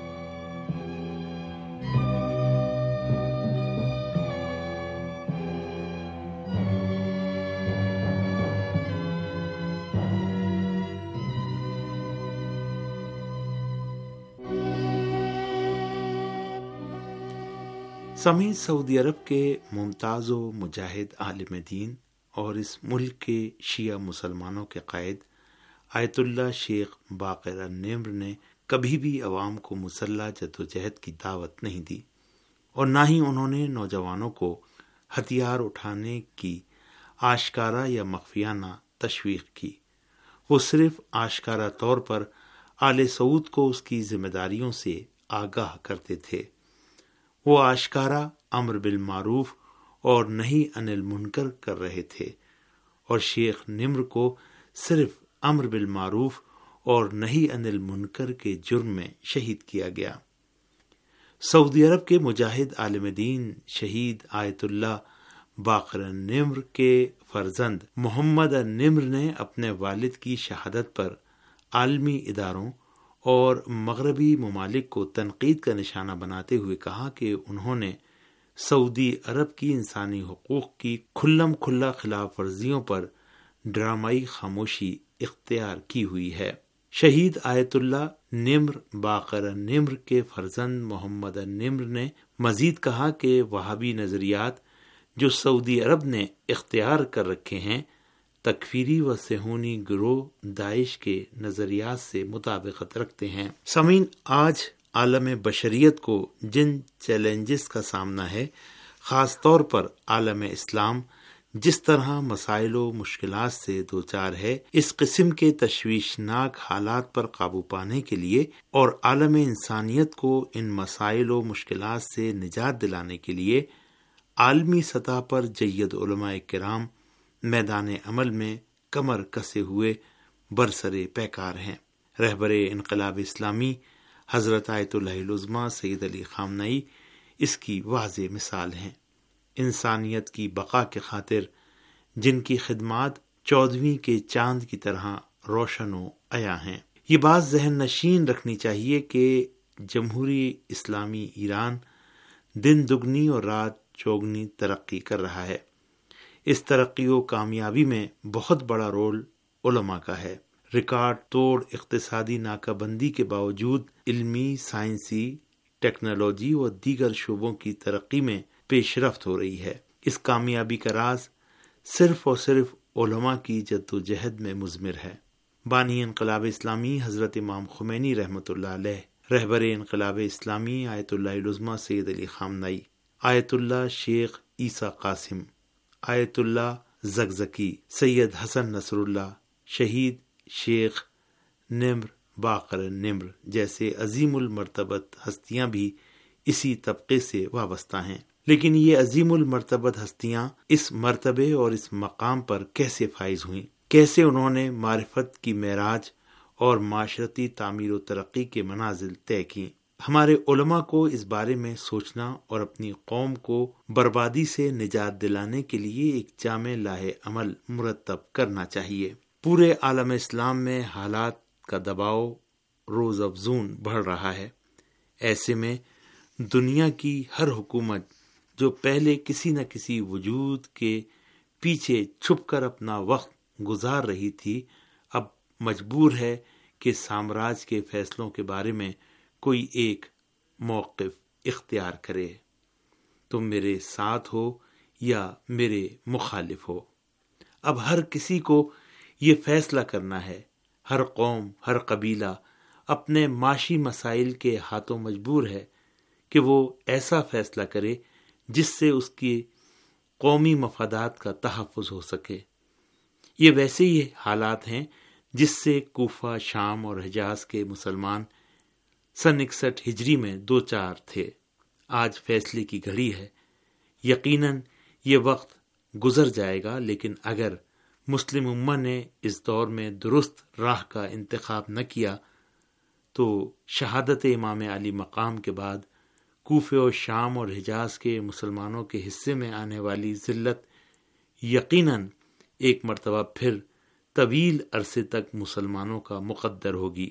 سامعین، سعودی عرب کے ممتاز و مجاہد عالم دین اور اس ملک کے شیعہ مسلمانوں کے قائد آیت اللہ شیخ باقر النمر نے کبھی بھی عوام کو مسلح جدوجہد کی دعوت نہیں دی، اور نہ ہی انہوں نے نوجوانوں کو ہتھیار اٹھانے کی آشکارا یا مخفیانہ تشویق کی۔ وہ صرف آشکارا طور پر آل سعود کو اس کی ذمہ داریوں سے آگاہ کرتے تھے۔ وہ آشکارا امر بالمعروف اور نہی عن المنکر کر رہے تھے، اور شیخ نمر کو صرف امر بالمعروف اور نہی عن المنکر کے جرم میں شہید کیا گیا۔ سعودی عرب کے مجاہد عالم دین شہید آیت اللہ باقر النمر کے فرزند محمد النمر نے اپنے والد کی شہادت پر عالمی اداروں اور مغربی ممالک کو تنقید کا نشانہ بناتے ہوئے کہا کہ انہوں نے سعودی عرب کی انسانی حقوق کی کھلم کھلا خلاف ورزیوں پر ڈرامائی خاموشی اختیار کی ہوئی ہے۔ شہید آیت اللہ نمر باقر النمر کے فرزند محمد النمر نے مزید کہا کہ وہابی نظریات جو سعودی عرب نے اختیار کر رکھے ہیں تکفیری و صہیونی گروہ داعش کے نظریات سے مطابقت رکھتے ہیں۔ سامعین، آج عالم بشریت کو جن چیلنجز کا سامنا ہے، خاص طور پر عالم اسلام جس طرح مسائل و مشکلات سے دوچار ہے، اس قسم کے تشویشناک حالات پر قابو پانے کے لیے اور عالم انسانیت کو ان مسائل و مشکلات سے نجات دلانے کے لیے عالمی سطح پر جید علماء کرام میدان عمل میں کمر کسے ہوئے برسر پیکار ہیں۔ رہبر انقلاب اسلامی حضرت آیت اللہ العظمیٰ سید علی خامنئی اس کی واضح مثال ہیں۔ انسانیت کی بقا کے خاطر جن کی خدمات 14ویں کے چاند کی طرح روشن و عیا ہیں۔ یہ بات ذہن نشین رکھنی چاہیے کہ جمہوری اسلامی ایران دن دگنی اور رات چوگنی ترقی کر رہا ہے۔ اس ترقی و کامیابی میں بہت بڑا رول علماء کا ہے۔ ریکارڈ توڑ اقتصادی ناکہ بندی کے باوجود علمی، سائنسی، ٹیکنالوجی و دیگر شعبوں کی ترقی میں پیش رفت ہو رہی ہے۔ اس کامیابی کا راز صرف اور صرف علماء کی جد و جہد میں مضمر ہے۔ بانی انقلاب اسلامی حضرت امام خمینی رحمۃ اللہ علیہ، رہبر انقلاب اسلامی آیت اللہ العظمیٰ سید علی خامنئی، آیت اللہ شیخ عیسیٰ قاسم، آیت اللہ زکزکی، سید حسن نصر اللہ، شہید شیخ نمر باقر نمر جیسے عظیم المرتبت ہستیاں بھی اسی طبقے سے وابستہ ہیں۔ لیکن یہ عظیم المرتبت ہستیاں اس مرتبے اور اس مقام پر کیسے فائز ہوئیں؟ کیسے انہوں نے معرفت کی معراج اور معاشرتی تعمیر و ترقی کے منازل طے کی؟ ہمارے علماء کو اس بارے میں سوچنا اور اپنی قوم کو بربادی سے نجات دلانے کے لیے ایک جامع لاہ عمل مرتب کرنا چاہیے۔ پورے عالم اسلام میں حالات کا دباؤ روز افزون بڑھ رہا ہے۔ ایسے میں دنیا کی ہر حکومت جو پہلے کسی نہ کسی وجود کے پیچھے چھپ کر اپنا وقت گزار رہی تھی، اب مجبور ہے کہ سامراج کے فیصلوں کے بارے میں کوئی ایک موقف اختیار کرے۔ تم میرے ساتھ ہو یا میرے مخالف ہو۔ اب ہر کسی کو یہ فیصلہ کرنا ہے۔ ہر قوم، ہر قبیلہ اپنے معاشی مسائل کے ہاتھوں مجبور ہے کہ وہ ایسا فیصلہ کرے جس سے اس کی قومی مفادات کا تحفظ ہو سکے۔ یہ ویسے ہی حالات ہیں جس سے کوفہ، شام اور حجاز کے مسلمان سن 61 ہجری میں دوچار تھے۔ آج فیصلے کی گھڑی ہے۔ یقیناً یہ وقت گزر جائے گا، لیکن اگر مسلم امہ نے اس دور میں درست راہ کا انتخاب نہ کیا تو شہادت امام علی مقام کے بعد کوفے اور شام اور حجاز کے مسلمانوں کے حصے میں آنے والی ذلت یقیناً ایک مرتبہ پھر طویل عرصے تک مسلمانوں کا مقدر ہوگی۔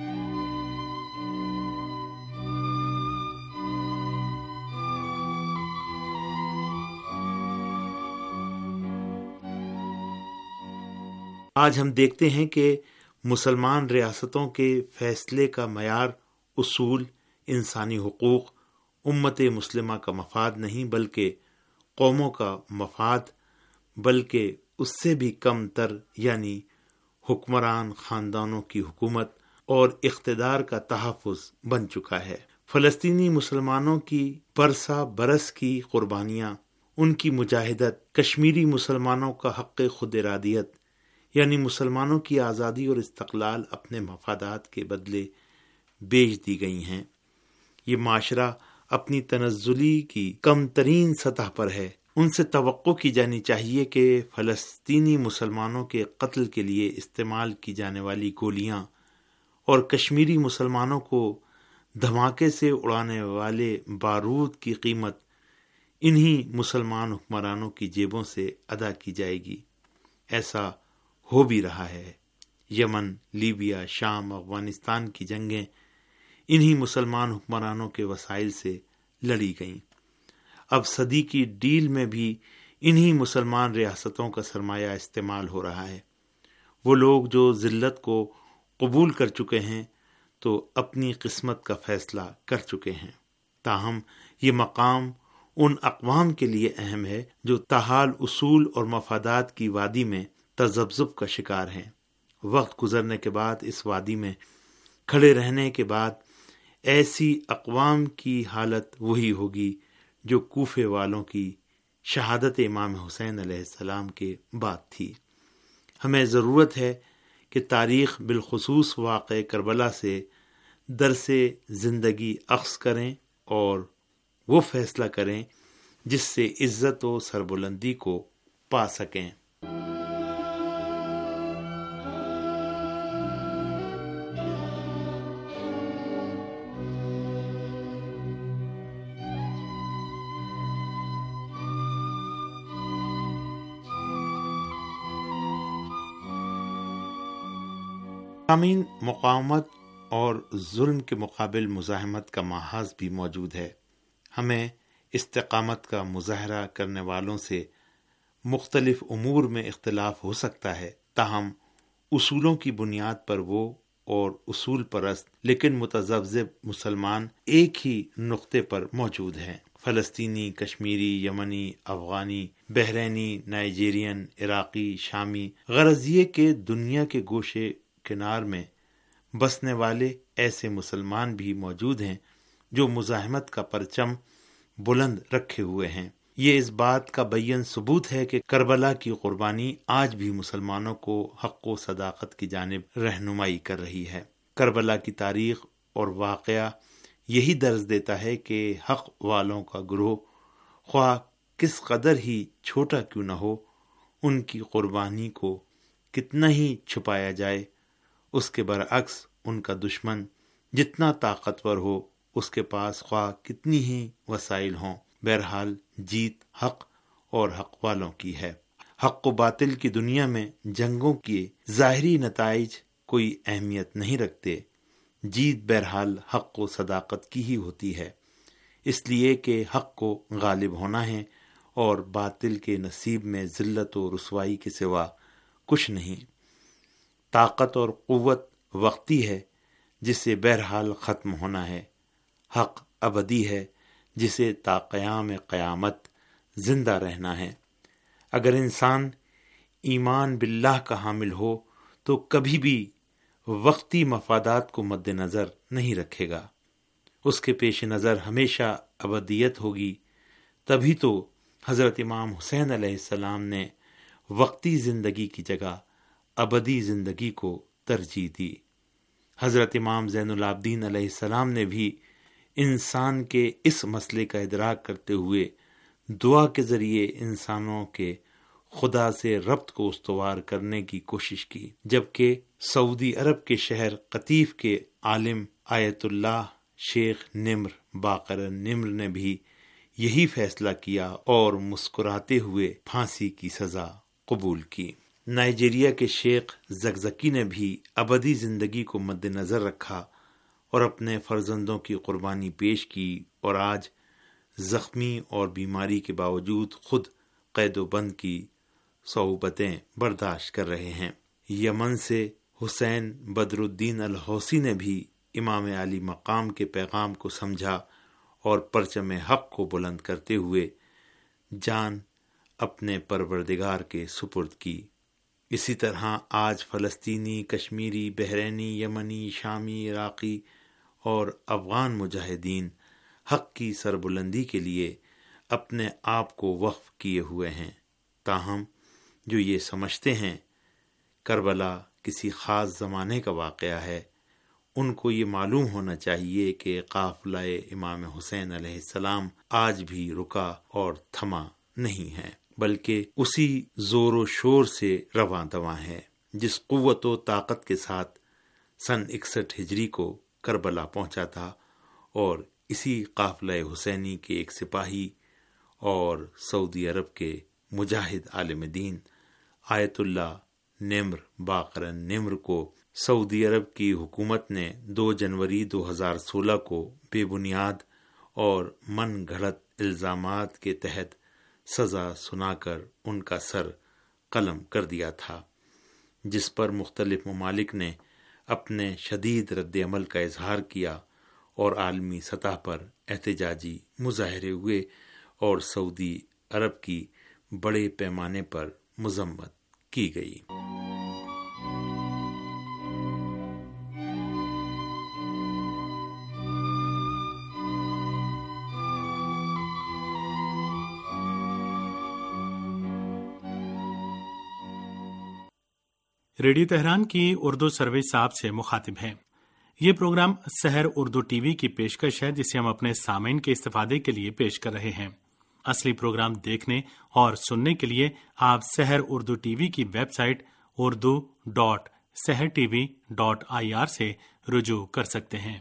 آج ہم دیکھتے ہیں کہ مسلمان ریاستوں کے فیصلے کا معیار اصول، انسانی حقوق، امت مسلمہ کا مفاد نہیں بلکہ قوموں کا مفاد، بلکہ اس سے بھی کم تر یعنی حکمران خاندانوں کی حکومت اور اقتدار کا تحفظ بن چکا ہے۔ فلسطینی مسلمانوں کی برسا برس کی قربانیاں، ان کی مجاہدت، کشمیری مسلمانوں کا حق خود ارادیت یعنی مسلمانوں کی آزادی اور استقلال اپنے مفادات کے بدلے بیچ دی گئی ہیں۔ یہ معاشرہ اپنی تنزلی کی کم ترین سطح پر ہے۔ ان سے توقع کی جانی چاہیے کہ فلسطینی مسلمانوں کے قتل کے لیے استعمال کی جانے والی گولیاں اور کشمیری مسلمانوں کو دھماکے سے اڑانے والے بارود کی قیمت انہی مسلمان حکمرانوں کی جیبوں سے ادا کی جائے گی۔ ایسا ہو بھی رہا ہے۔ یمن، لیبیا، شام، افغانستان کی جنگیں انہی مسلمان حکمرانوں کے وسائل سے لڑی گئیں۔ اب صدی کی ڈیل میں بھی انہی مسلمان ریاستوں کا سرمایہ استعمال ہو رہا ہے۔ وہ لوگ جو ذلت کو قبول کر چکے ہیں تو اپنی قسمت کا فیصلہ کر چکے ہیں۔ تاہم یہ مقام ان اقوام کے لیے اہم ہے جو تاحال اصول اور مفادات کی وادی میں تذبذب کا شکار ہیں۔ وقت گزرنے کے بعد اس وادی میں کھڑے رہنے کے بعد ایسی اقوام کی حالت وہی ہوگی جو کوفے والوں کی شہادت امام حسین علیہ السلام کے بعد تھی۔ ہمیں ضرورت ہے کہ تاریخ بالخصوص واقع کربلا سے درس زندگی اخذ کریں اور وہ فیصلہ کریں جس سے عزت و سربلندی کو پا سکیں۔ سامعین، مقاومت اور ظلم کے مقابل مزاحمت کا محاذ بھی موجود ہے۔ ہمیں استقامت کا مظاہرہ کرنے والوں سے مختلف امور میں اختلاف ہو سکتا ہے، تاہم اصولوں کی بنیاد پر وہ اور اصول پرست لیکن متذبذب مسلمان ایک ہی نقطے پر موجود ہیں۔ فلسطینی، کشمیری، یمنی، افغانی، بحرینی، نائجیرین، عراقی، شامی، غرض یہ کہ دنیا کے گوشے کنار میں بسنے والے ایسے مسلمان بھی موجود ہیں جو مزاحمت کا پرچم بلند رکھے ہوئے ہیں۔ یہ اس بات کا بیان ثبوت ہے کہ کربلا کی قربانی آج بھی مسلمانوں کو حق و صداقت کی جانب رہنمائی کر رہی ہے۔ کربلا کی تاریخ اور واقعہ یہی درس دیتا ہے کہ حق والوں کا گروہ خواہ کس قدر ہی چھوٹا کیوں نہ ہو، ان کی قربانی کو کتنا ہی چھپایا جائے، اس کے برعکس ان کا دشمن جتنا طاقتور ہو، اس کے پاس خواہ کتنی ہی وسائل ہوں، بہرحال جیت حق اور حق والوں کی ہے۔ حق و باطل کی دنیا میں جنگوں کے ظاہری نتائج کوئی اہمیت نہیں رکھتے، جیت بہرحال حق و صداقت کی ہی ہوتی ہے، اس لیے کہ حق کو غالب ہونا ہے اور باطل کے نصیب میں ذلت و رسوائی کے سوا کچھ نہیں۔ طاقت اور قوت وقتی ہے جسے بہرحال ختم ہونا ہے، حق ابدی ہے جسے تا قیام قیامت زندہ رہنا ہے۔ اگر انسان ایمان باللہ کا حامل ہو تو کبھی بھی وقتی مفادات کو مد نظر نہیں رکھے گا، اس کے پیش نظر ہمیشہ ابدیت ہوگی۔ تبھی تو حضرت امام حسین علیہ السلام نے وقتی زندگی کی جگہ ابدی زندگی کو ترجیح دی۔ حضرت امام زین العابدین علیہ السلام نے بھی انسان کے اس مسئلے کا ادراک کرتے ہوئے دعا کے ذریعے انسانوں کے خدا سے ربط کو استوار کرنے کی کوشش کی، جبکہ سعودی عرب کے شہر قطیف کے عالم آیت اللہ شیخ نمر باقر نمر نے بھی یہی فیصلہ کیا اور مسکراتے ہوئے پھانسی کی سزا قبول کی۔ نائجیریا کے شیخ زکزکی نے بھی ابدی زندگی کو مد نظر رکھا اور اپنے فرزندوں کی قربانی پیش کی، اور آج زخمی اور بیماری کے باوجود خود قید و بند کی صعوبتیں برداشت کر رہے ہیں۔ یمن سے حسین بدر الدین الحوثی نے بھی امام علی مقام کے پیغام کو سمجھا اور پرچم حق کو بلند کرتے ہوئے جان اپنے پروردگار کے سپرد کی۔ اسی طرح آج فلسطینی، کشمیری، بحرینی، یمنی، شامی، عراقی اور افغان مجاہدین حق کی سربلندی کے لیے اپنے آپ کو وقف کیے ہوئے ہیں، تاہم جو یہ سمجھتے ہیں کربلا کسی خاص زمانے کا واقعہ ہے، ان کو یہ معلوم ہونا چاہیے کہ قافلہ امام حسین علیہ السلام آج بھی رکا اور تھما نہیں ہے، بلکہ اسی زور و شور سے رواں دواں ہے جس قوت و طاقت کے ساتھ سن 61 ہجری کو کربلا پہنچا تھا، اور اسی قافلہ حسینی کے ایک سپاہی اور سعودی عرب کے مجاہد عالم دین آیت اللہ نمر باقر نمر کو سعودی عرب کی حکومت نے 2 جنوری 2016 کو بے بنیاد اور من گھڑت الزامات کے تحت سزا سنا کر ان کا سر قلم کر دیا تھا، جس پر مختلف ممالک نے اپنے شدید رد عمل کا اظہار کیا اور عالمی سطح پر احتجاجی مظاہرے ہوئے اور سعودی عرب کی بڑے پیمانے پر مذمت کی گئی۔ ریڈیو تہران کی اردو سروس آپ سے مخاطب ہیں۔ یہ programme Sahar Urdu T V کی پیشکش ہے، جسے ہم اپنے سامعین کے استفادے کے لیے پیش کر رہے ہیں۔ اصلی پروگرام دیکھنے اور سننے کے لیے آپ سحر اردو ٹی وی کی ویب سائٹ urdu.sehrtv.ir سے رجوع کر سکتے ہیں۔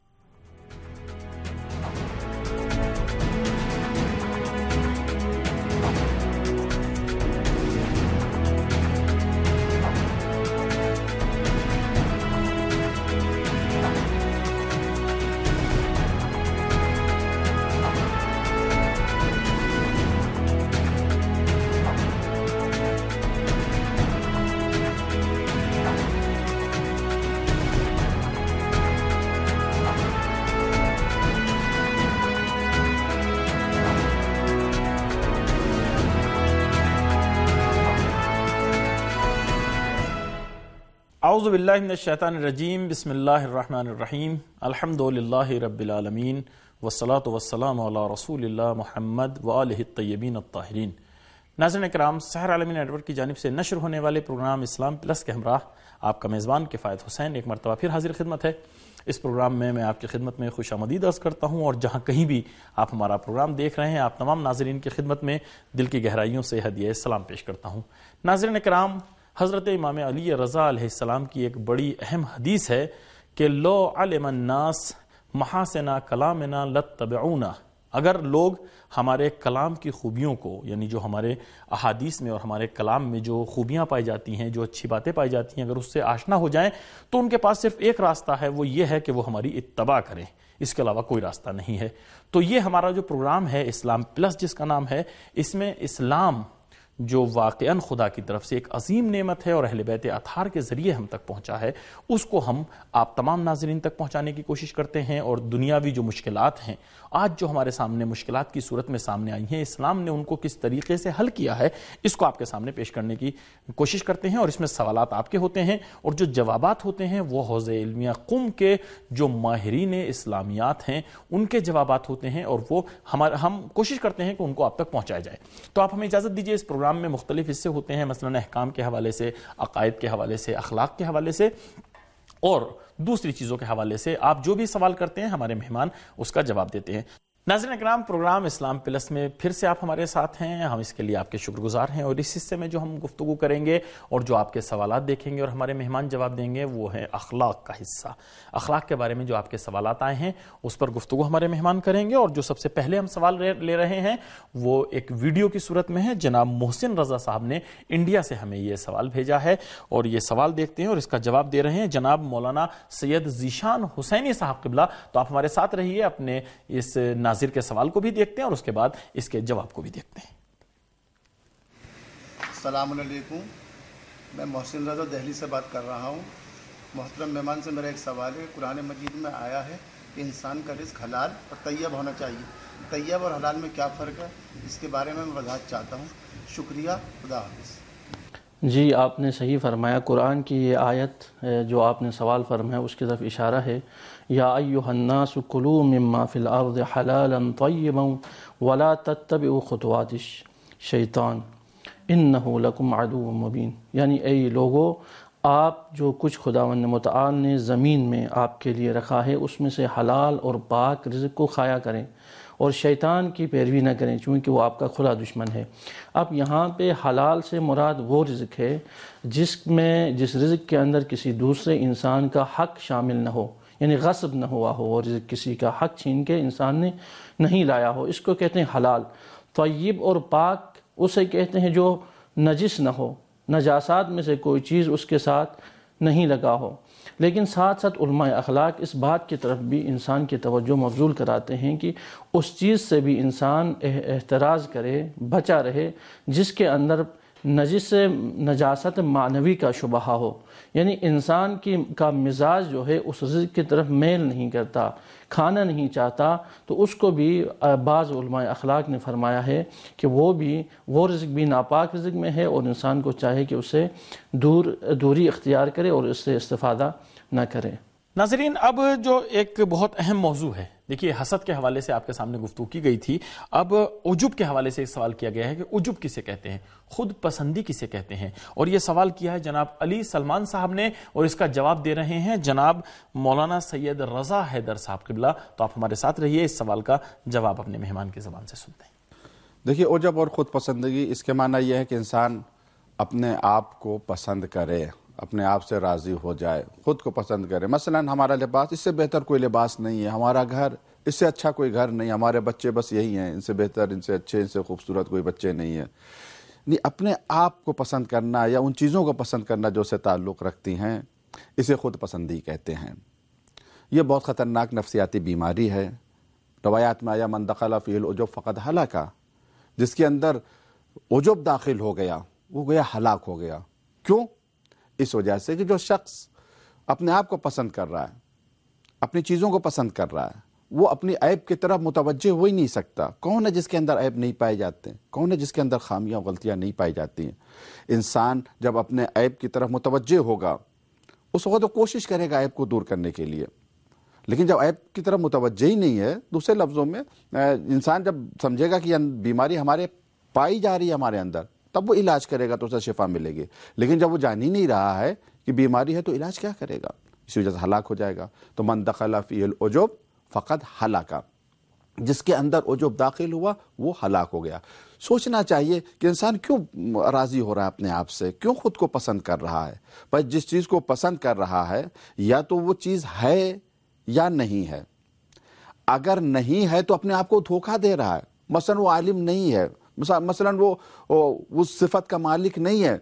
اعوذ باللہ من الشیطان الرجیم، بسم اللہ الرحمن الرحیم، الحمد للہ رب العالمین، والصلاة والسلام علی رسول اللہ محمد وآلہ الطیبین الطاہرین۔ ناظرین اکرام، سحر عالمی نیٹ ورک کی جانب سے نشر ہونے والے پروگرام اسلام پلس کے ہمراہ آپ کا میزبان کفایت حسین ایک مرتبہ پھر حاضر خدمت ہے۔ اس پروگرام میں آپ کی خدمت میں خوش آمدید عرض کرتا ہوں، اور جہاں کہیں بھی آپ ہمارا پروگرام دیکھ رہے ہیں، آپ تمام ناظرین کی خدمت میں دل کی گہرائیوں سے ہدیہ سلام پیش کرتا ہوں۔ ناظرین اکرام، حضرت امام علی رضا علیہ السلام کی ایک بڑی اہم حدیث ہے کہ لو علم الناس محاسن کلامنا لاتبعونا، اگر لوگ ہمارے کلام کی خوبیوں کو، یعنی جو ہمارے احادیث میں اور ہمارے کلام میں جو خوبیاں پائی جاتی ہیں، جو اچھی باتیں پائی جاتی ہیں، اگر اس سے آشنا ہو جائیں تو ان کے پاس صرف ایک راستہ ہے، وہ یہ ہے کہ وہ ہماری اتباع کریں، اس کے علاوہ کوئی راستہ نہیں ہے۔ تو یہ ہمارا جو پروگرام ہے اسلام پلس جس کا نام ہے، اس میں اسلام جو واقعاً خدا کی طرف سے ایک عظیم نعمت ہے اور اہل بیت اطہار کے ذریعے ہم تک پہنچا ہے، اس کو ہم آپ تمام ناظرین تک پہنچانے کی کوشش کرتے ہیں۔ اور دنیاوی جو مشکلات ہیں، آج جو ہمارے سامنے مشکلات کی صورت میں سامنے آئی ہیں، اسلام نے ان کو کس طریقے سے حل کیا ہے، اس کو آپ کے سامنے پیش کرنے کی کوشش کرتے ہیں۔ اور اس میں سوالات آپ کے ہوتے ہیں، اور جو جوابات ہوتے ہیں وہ حوزہ علمیہ قم کے جو ماہرین اسلامیات ہیں ان کے جوابات ہوتے ہیں، اور وہ ہم کوشش کرتے ہیں کہ ان کو آپ تک پہنچایا جائے۔ تو آپ ہمیں اجازت دیجیے، اس پروگرام میں مختلف حصے ہوتے ہیں، مثلا احکام کے حوالے سے، عقائد کے حوالے سے، اخلاق کے حوالے سے، اور دوسری چیزوں کے حوالے سے آپ جو بھی سوال کرتے ہیں ہمارے مہمان اس کا جواب دیتے ہیں۔ ناظرین اکرام، پروگرام اسلام پلس میں پھر سے آپ ہمارے ساتھ ہیں، ہم اس کے لیے آپ کے شکر گزار ہیں۔ اور اس حصے میں جو ہم گفتگو کریں گے اور جو آپ کے سوالات دیکھیں گے اور ہمارے مہمان جواب دیں گے، وہ ہے اخلاق کا حصہ۔ اخلاق کے بارے میں جو آپ کے سوالات آئے ہیں اس پر گفتگو ہمارے مہمان کریں گے، اور جو سب سے پہلے ہم سوال لے رہے ہیں وہ ایک ویڈیو کی صورت میں ہے۔ جناب محسن رضا صاحب نے انڈیا سے ہمیں یہ سوال بھیجا ہے، اور یہ سوال دیکھتے ہیں اور اس کا جواب دے رہے ہیں جناب مولانا سید ذیشان حسینی صاحب قبلہ۔ تو آپ ہمارے ساتھ رہیے، اپنے اس ناظر کے سوال کو بھی دیکھتے ہیں اور اس کے بعد اس کے جواب کو بھی دیکھتے ہیں۔ السلام علیکم، میں محسن رضا دہلی سے بات کر رہا ہوں۔ محترم مہمان سے میرا ایک سوال ہے۔ قرآن مجید میں آیا ہے کہ انسان کا رزق حلال اور طیب ہونا چاہیے، طیب اور حلال میں کیا فرق ہے، اس کے بارے میں وضاحت چاہتا ہوں۔ شکریہ، خدا حافظ۔ جی، آپ نے صحیح فرمایا۔ قرآن کی یہ آیت جو آپ نے سوال فرمایا اس کی طرف اشارہ ہے، یا ایھا الناس کلوا مما فی الارض حلالا طیبا ولا تتبعوا خطوات الشیطان انہ لکم عدو مبین، یعنی اے لوگو، آپ جو کچھ خداوند متعال نے زمین میں آپ کے لیے رکھا ہے اس میں سے حلال اور پاک رزق کو کھایا کریں، اور شیطان کی پیروی نہ کریں چونکہ وہ آپ کا کھلا دشمن ہے۔ اب یہاں پہ حلال سے مراد وہ رزق ہے جس رزق کے اندر کسی دوسرے انسان کا حق شامل نہ ہو، یعنی غصب نہ ہوا ہو، وہ رزق کسی کا حق چھین کے انسان نے نہیں لایا ہو، اس کو کہتے ہیں حلال۔ طیب اور پاک اسے کہتے ہیں جو نجس نہ ہو، نجاسات میں سے کوئی چیز اس کے ساتھ نہیں لگا ہو۔ لیکن ساتھ ساتھ علماء اخلاق اس بات کی طرف بھی انسان کی توجہ مبذول کراتے ہیں کہ اس چیز سے بھی انسان احتراز کرے، بچا رہے جس کے اندر نجاست معنوی کا شبہ ہو، یعنی انسان کا مزاج جو ہے اس رزق کی طرف میل نہیں کرتا، کھانا نہیں چاہتا، تو اس کو بھی بعض علماء اخلاق نے فرمایا ہے کہ وہ رزق بھی ناپاک رزق میں ہے، اور انسان کو چاہے کہ اسے دوری اختیار کرے اور اس سے استفادہ نہ کرے۔ ناظرین، اب جو ایک بہت اہم موضوع ہے دیکھیے حسد کے حوالے سے آپ کے سامنے گفتگو کی گئی تھی، اب عجب کے حوالے سے ایک سوال کیا گیا ہے کہ عجب کسے کہتے ہیں، خود پسندی کسے کہتے ہیں، اور یہ سوال کیا ہے جناب علی سلمان صاحب نے، اور اس کا جواب دے رہے ہیں جناب مولانا سید رضا حیدر صاحب قبلہ۔ تو آپ ہمارے ساتھ رہیے، اس سوال کا جواب اپنے مہمان کی زبان سے سنتے ہیں۔ دیکھیے عجب اور خود پسندگی، اس کے معنی یہ ہے کہ انسان اپنے آپ کو پسند کرے، اپنے آپ سے راضی ہو جائے، خود کو پسند کرے۔ مثلا ہمارا لباس، اس سے بہتر کوئی لباس نہیں ہے، ہمارا گھر، اس سے اچھا کوئی گھر نہیں، ہمارے بچے بس یہی ہیں، ان سے بہتر، ان سے اچھے، ان سے خوبصورت کوئی بچے نہیں ہیں۔ اپنے آپ کو پسند کرنا یا ان چیزوں کو پسند کرنا جو سے تعلق رکھتی ہیں، اسے خود پسندی کہتے ہیں۔ یہ بہت خطرناک نفسیاتی بیماری ہے۔ روایات میں آیا من دخل فیہ العجب فقد ہلاک، جس کے اندر عجب داخل ہو گیا وہ گویا ہلاک ہو گیا۔ کیوں؟ اس وجہ سے کہ جو شخص اپنے آپ کو پسند کر رہا ہے، اپنی چیزوں کو پسند کر رہا ہے، وہ اپنی عیب کی طرف متوجہ ہو ہی نہیں سکتا۔ کون ہے جس کے اندر عیب نہیں پائے جاتے ہیں؟ کون ہے جس کے اندر خامیاں غلطیاں نہیں پائی جاتی ہیں؟ انسان جب اپنے عیب کی طرف متوجہ ہوگا، اس وقت وہ کوشش کرے گا عیب کو دور کرنے کے لیے، لیکن جب عیب کی طرف متوجہ ہی نہیں ہے، دوسرے لفظوں میں انسان جب سمجھے گا کہ یہ بیماری ہمارے پائی جا رہی ہے ہمارے اندر، تب وہ علاج کرے گا تو اسے شفا ملے گی۔ لیکن جب وہ جان ہی نہیں رہا ہے کہ بیماری ہے تو علاج کیا کرے گا؟ اس وجہ سے ہلاک ہو جائے گا۔ تو من دخل فیہ العجب فقد ہلاک، جس کے اندر عجب داخل ہوا وہ ہلاک ہو گیا۔ سوچنا چاہیے کہ انسان کیوں راضی ہو رہا ہے اپنے آپ سے، کیوں خود کو پسند کر رہا ہے؟ بس جس چیز کو پسند کر رہا ہے یا تو وہ چیز ہے یا نہیں ہے۔ اگر نہیں ہے تو اپنے آپ کو دھوکہ دے رہا ہے۔ مثلا وہ عالم نہیں ہے، مثلا وہ اس صفت کا مالک نہیں ہے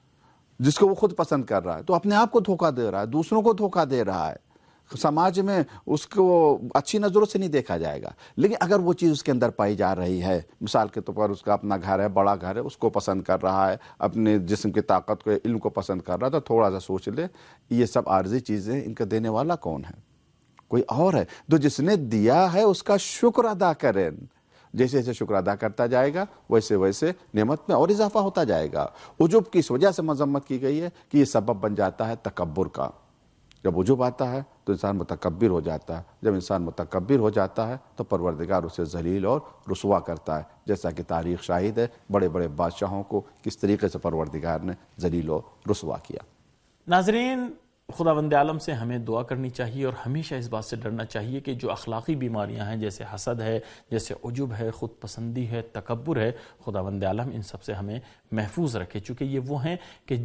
جس کو وہ خود پسند کر رہا ہے، تو اپنے آپ کو دھوکہ دے رہا ہے، دوسروں کو دھوکہ دے رہا ہے۔ سماج میں اس کو اچھی نظروں سے نہیں دیکھا جائے گا۔ لیکن اگر وہ چیز اس کے اندر پائی جا رہی ہے، مثال کے طور پر اس کا اپنا گھر ہے، بڑا گھر ہے، اس کو پسند کر رہا ہے، اپنے جسم کی طاقت کو، علم کو پسند کر رہا ہے، تو تھوڑا سا سوچ لے یہ سب عارضی چیزیں، ان کا دینے والا کون ہے؟ کوئی اور ہے۔ تو جس نے دیا ہے اس کا شکر ادا کریں۔ جیسے جیسے شکر ادا کرتا جائے گا ویسے ویسے نعمت میں اور اضافہ ہوتا جائے گا۔ عجب کی اس وجہ سے مذمت کی گئی ہے کہ یہ سبب بن جاتا ہے تکبر کا۔ جب عجب آتا ہے تو انسان متکبر ہو جاتا ہے، جب انسان متکبر ہو جاتا ہے تو پروردگار اسے ذلیل اور رسوا کرتا ہے، جیسا کہ تاریخ شاہد ہے بڑے بڑے بادشاہوں کو کس طریقے سے پروردگار نے ذلیل اور رسوا کیا۔ ناظرین، خداوند عالم سے ہمیں دعا کرنی چاہیے اور ہمیشہ اس بات سے ڈرنا چاہیے کہ جو اخلاقی بیماریاں ہیں، جیسے حسد ہے، جیسے عجب ہے، خود پسندی ہے، تکبر ہے، خداوند عالم ان سب سے ہمیں محفوظ رکھے، چونکہ یہ وہ ہیں کہ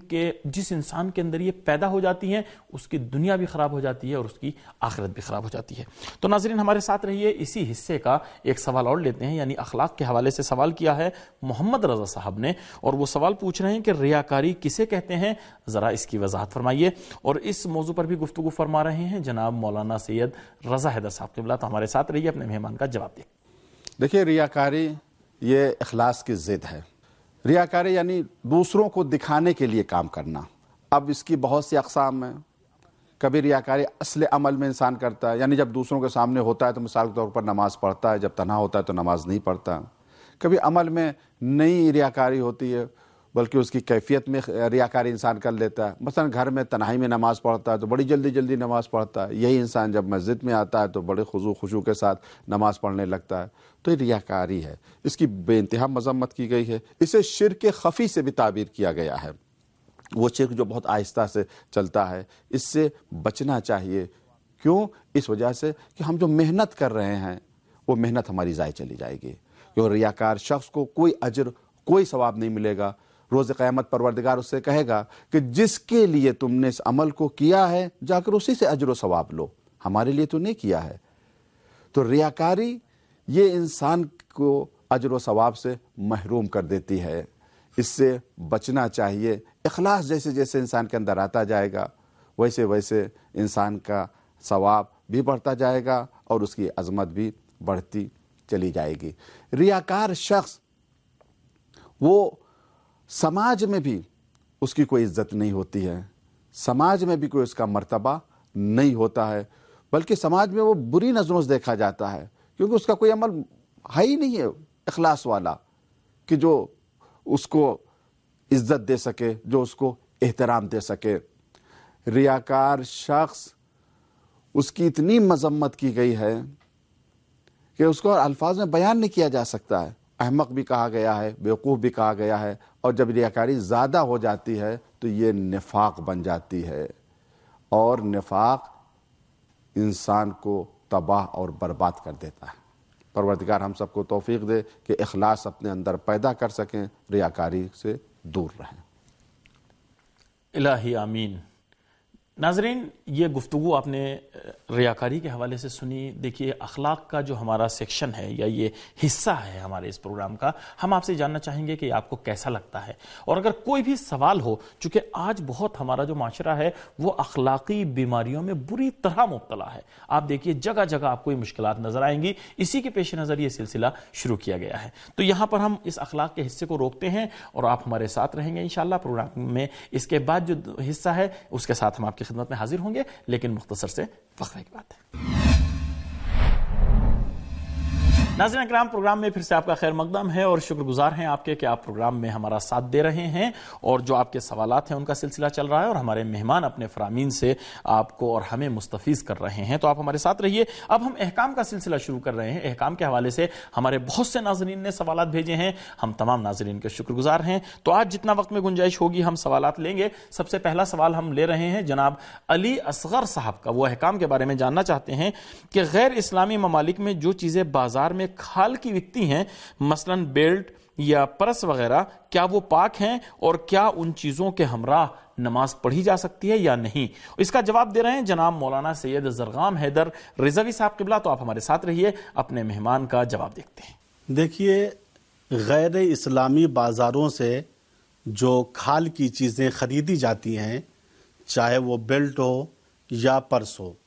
جس انسان کے اندر یہ پیدا ہو جاتی ہیں اس کی دنیا بھی خراب ہو جاتی ہے اور اس کی آخرت بھی خراب ہو جاتی ہے۔ تو ناظرین ہمارے ساتھ رہیے، اسی حصے کا ایک سوال اور لیتے ہیں، یعنی اخلاق کے حوالے سے سوال کیا ہے محمد رضا صاحب نے، اور وہ سوال پوچھ رہے ہیں کہ ریاکاری کسے کہتے ہیں، ذرا اس کی وضاحت فرمائیے۔ اور اس موضوع پر بھی گفتگو فرما رہے ہیں جناب مولانا سید رضا حیدر صاحب قبلہ۔ تو ہمارے ساتھ رہیے، اپنے مہمان کا جواب دیں۔ دیکھیے ریاکاری یہ اخلاص کی ضد ہے۔ ریاکاری یعنی دوسروں کو دکھانے کے لیے کام کرنا۔ اب اس کی بہت سی اقسام ہیں۔ کبھی ریاکاری اصل عمل میں انسان کرتا ہے، یعنی جب دوسروں کے سامنے ہوتا ہے تو مثال کے طور پر نماز پڑھتا ہے، جب تنہا ہوتا ہے تو نماز نہیں پڑھتا۔ کبھی عمل میں نئی ریاکاری ہوتی ہے بلکہ اس کی کیفیت میں ریاکاری انسان کر لیتا ہے۔ مثلا گھر میں تنہائی میں نماز پڑھتا ہے تو بڑی جلدی نماز پڑھتا ہے، یہی انسان جب مسجد میں آتا ہے تو بڑے خضوع کے ساتھ نماز پڑھنے لگتا ہے۔ تو یہ ریاکاری ہے، اس کی بے انتہا مذمت کی گئی ہے۔ اسے شرک خفی سے بھی تعبیر کیا گیا ہے، وہ شرک جو بہت آہستہ سے چلتا ہے، اس سے بچنا چاہیے۔ کیوں؟ اس وجہ سے کہ ہم جو محنت کر رہے ہیں وہ محنت ہماری ضائع چلی جائے گی، کیوں ریاکار شخص کو کوئی اجر کوئی ثواب نہیں ملے گا۔ روز قیامت پروردگار اس سے کہے گا کہ جس کے لیے تم نے اس عمل کو کیا ہے جا کر اسی سے اجر و ثواب لو، ہمارے لیے تو نہیں کیا ہے۔ تو ریاکاری یہ انسان کو اجر و ثواب سے محروم کر دیتی ہے، اس سے بچنا چاہیے۔ اخلاص جیسے جیسے انسان کے اندر آتا جائے گا ویسے ویسے انسان کا ثواب بھی بڑھتا جائے گا اور اس کی عظمت بھی بڑھتی چلی جائے گی۔ ریاکار شخص وہ سماج میں بھی اس کی کوئی عزت نہیں ہوتی ہے، سماج میں بھی کوئی اس کا مرتبہ نہیں ہوتا ہے، بلکہ سماج میں وہ بری نظروں سے دیکھا جاتا ہے، کیونکہ اس کا کوئی عمل ہے ہی نہیں ہے اخلاص والا کہ جو اس کو عزت دے سکے، جو اس کو احترام دے سکے۔ ریاکار شخص اس کی اتنی مذمت کی گئی ہے کہ اس کو الفاظ میں بیان نہیں کیا جا سکتا ہے. احمق بھی کہا گیا ہے، بیوقوف بھی کہا گیا ہے، اور جب ریاکاری زیادہ ہو جاتی ہے تو یہ نفاق بن جاتی ہے، اور نفاق انسان کو تباہ اور برباد کر دیتا ہے. پروردگار ہم سب کو توفیق دے کہ اخلاص اپنے اندر پیدا کر سکیں، ریاکاری سے دور رہیں. الہی آمین. ناظرین، یہ گفتگو آپ نے ریاکاری کے حوالے سے سنی. دیکھیے، اخلاق کا جو ہمارا سیکشن ہے یا یہ حصہ ہے ہمارے اس پروگرام کا، ہم آپ سے جاننا چاہیں گے کہ آپ کو کیسا لگتا ہے. اور اگر کوئی بھی سوال ہو، چونکہ آج بہت ہمارا جو معاشرہ ہے وہ اخلاقی بیماریوں میں بری طرح مبتلا ہے. آپ دیکھیے جگہ جگہ آپ کو یہ مشکلات نظر آئیں گی. اسی کے پیش نظر یہ سلسلہ شروع کیا گیا ہے. تو یہاں پر ہم اس اخلاق کے حصے کو روکتے ہیں اور آپ ہمارے ساتھ رہیں گے انشاءاللہ پروگرام میں. اس کے بعد جو حصہ ہے اس کے ساتھ ہم آپ کی خدمت میں حاضر ہوں گے، لیکن مختصر سے وقفے کی بات ہے. ناظرین اکرام، پروگرام میں پھر سے آپ کا خیر مقدم ہے اور شکر گزار ہیں آپ کے کہ آپ پروگرام میں ہمارا ساتھ دے رہے ہیں اور جو آپ کے سوالات ہیں ان کا سلسلہ چل رہا ہے اور ہمارے مہمان اپنے فرامین سے آپ کو اور ہمیں مستفیض کر رہے ہیں. تو آپ ہمارے ساتھ رہیے. اب ہم احکام کا سلسلہ شروع کر رہے ہیں. احکام کے حوالے سے ہمارے بہت سے ناظرین نے سوالات بھیجے ہیں. ہم تمام ناظرین کے شکر گزار ہیں. تو آج جتنا وقت میں گنجائش ہوگی ہم سوالات لیں گے. سب سے پہلا سوال ہم لے رہے ہیں جناب علی اصغر صاحب کا. وہ احکام کے بارے میں جاننا چاہتے ہیں کہ غیر اسلامی ممالک میں جو چیزیں بازار میں کھال کی ہیں مثلا بیلٹ یا پرس وغیرہ، کیا وہ پاک ہیں اور کیا ان چیزوں کے ہمراہ نماز پڑھی جا سکتی ہے یا نہیں؟ اس کا جواب دے رہے ہیں جناب مولانا سید زرغام حیدر رضوی صاحب قبلہ. تو آپ ہمارے ساتھ رہیے، اپنے مہمان کا جواب دیکھتے ہیں. دیکھیے، غیر اسلامی بازاروں سے جو کھال کی چیزیں خریدی جاتی ہیں، چاہے وہ بیلٹ ہو یا پرس ہو،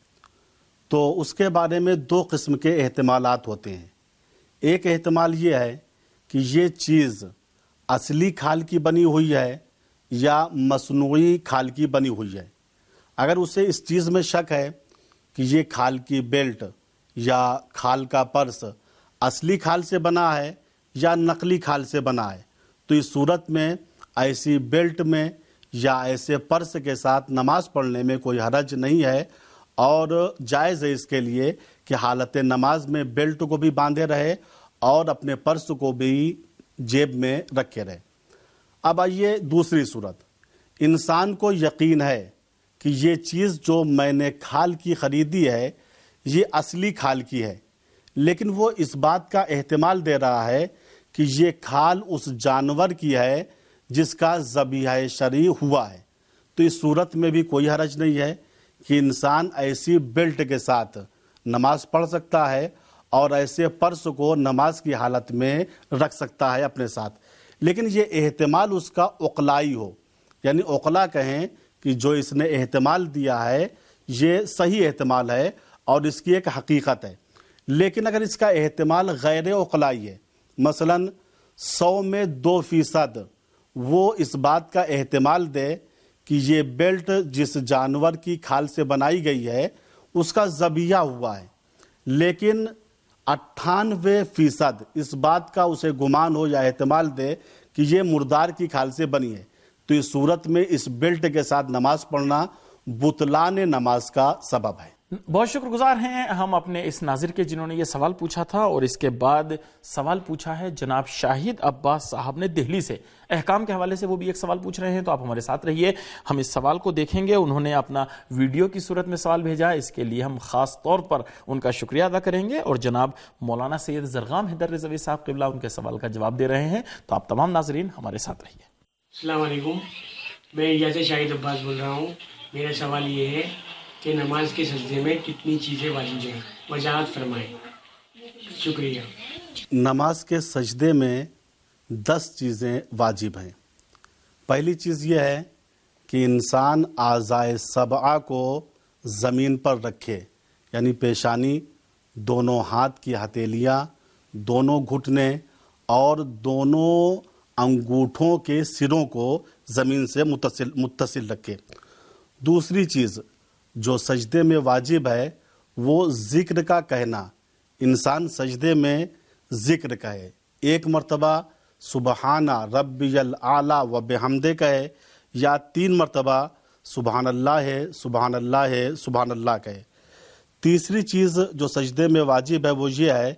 تو اس کے بارے میں دو قسم کے احتمالات ہوتے ہیں. ایک احتمال یہ ہے کہ یہ چیز اصلی کھال کی بنی ہوئی ہے یا مصنوعی کھال کی بنی ہوئی ہے. اگر اسے اس چیز میں شک ہے کہ یہ کھال کی بیلٹ یا کھال کا پرس اصلی کھال سے بنا ہے یا نقلی کھال سے بنا ہے، تو اس صورت میں ایسی بیلٹ میں یا ایسے پرس کے ساتھ نماز پڑھنے میں کوئی حرج نہیں ہے، اور جائز ہے اس کے لیے کہ حالت نماز میں بیلٹ کو بھی باندھے رہے اور اپنے پرس کو بھی جیب میں رکھے رہے. اب آئیے دوسری صورت. انسان کو یقین ہے کہ یہ چیز جو میں نے کھال کی خریدی ہے یہ اصلی کھال کی ہے، لیکن وہ اس بات کا احتمال دے رہا ہے کہ یہ کھال اس جانور کی ہے جس کا ذبیحہ شرعی ہوا ہے. تو اس صورت میں بھی کوئی حرج نہیں ہے کہ انسان ایسی بیلٹ کے ساتھ نماز پڑھ سکتا ہے اور ایسے پرس کو نماز کی حالت میں رکھ سکتا ہے اپنے ساتھ. لیکن یہ احتمال اس کا عقلائی ہو، یعنی عقلا کہیں کہ جو اس نے احتمال دیا ہے یہ صحیح احتمال ہے اور اس کی ایک حقیقت ہے. لیکن اگر اس کا احتمال غیر عقلائی ہے، مثلا 100 میں 2% وہ اس بات کا احتمال دے کہ یہ بیلٹ جس جانور کی کھال سے بنائی گئی ہے اس کا ذبیحہ ہوا ہے، لیکن 98% اس بات کا اسے گمان ہو یا احتمال دے کہ یہ مردار کی کھال سے بنی ہے، تو اس صورت میں اس بیلٹ کے ساتھ نماز پڑھنا بطلان نماز کا سبب ہے. بہت شکر گزار ہیں ہم اپنے اس ناظر کے جنہوں نے یہ سوال پوچھا تھا. اور اس کے بعد سوال پوچھا ہے جناب شاہد عباس صاحب نے دہلی سے. احکام کے حوالے سے وہ بھی ایک سوال پوچھ رہے ہیں، تو آپ ہمارے ساتھ رہیے، ہم اس سوال کو دیکھیں گے. انہوں نے اپنا ویڈیو کی صورت میں سوال بھیجا ہے، اس کے لیے ہم خاص طور پر ان کا شکریہ ادا کریں گے. اور جناب مولانا سید زرغام حیدر رضوی صاحب قبلہ ان کے سوال کا جواب دے رہے ہیں. تو آپ تمام ناظرین ہمارے ساتھ رہیے. السلام علیکم، میں یہاں سے شاہد عباس بول رہا ہوں. میرا سوال یہ ہے کہ نماز کے سجدے میں کتنی چیزیں واجب ہیں، وضاحت فرمائیں. شکریہ. نماز کے سجدے میں 10 چیزیں واجب ہیں. پہلی چیز یہ ہے کہ انسان اعضائے سبعہ کو زمین پر رکھے، یعنی پیشانی، دونوں ہاتھ کی ہتھیلیاں، دونوں گھٹنے اور دونوں انگوٹھوں کے سروں کو زمین سے متصل رکھے. دوسری چیز جو سجدے میں واجب ہے وہ ذکر کا کہنا. انسان سجدے میں ذکر کہے، 1 مرتبہ سبحان ربی الاعلی و بحمدہ کہے، یا 3 مرتبہ سبحان اللہ ہے، سبحان اللہ ہے، سبحان اللہ کہے. تیسری چیز جو سجدے میں واجب ہے وہ یہ ہے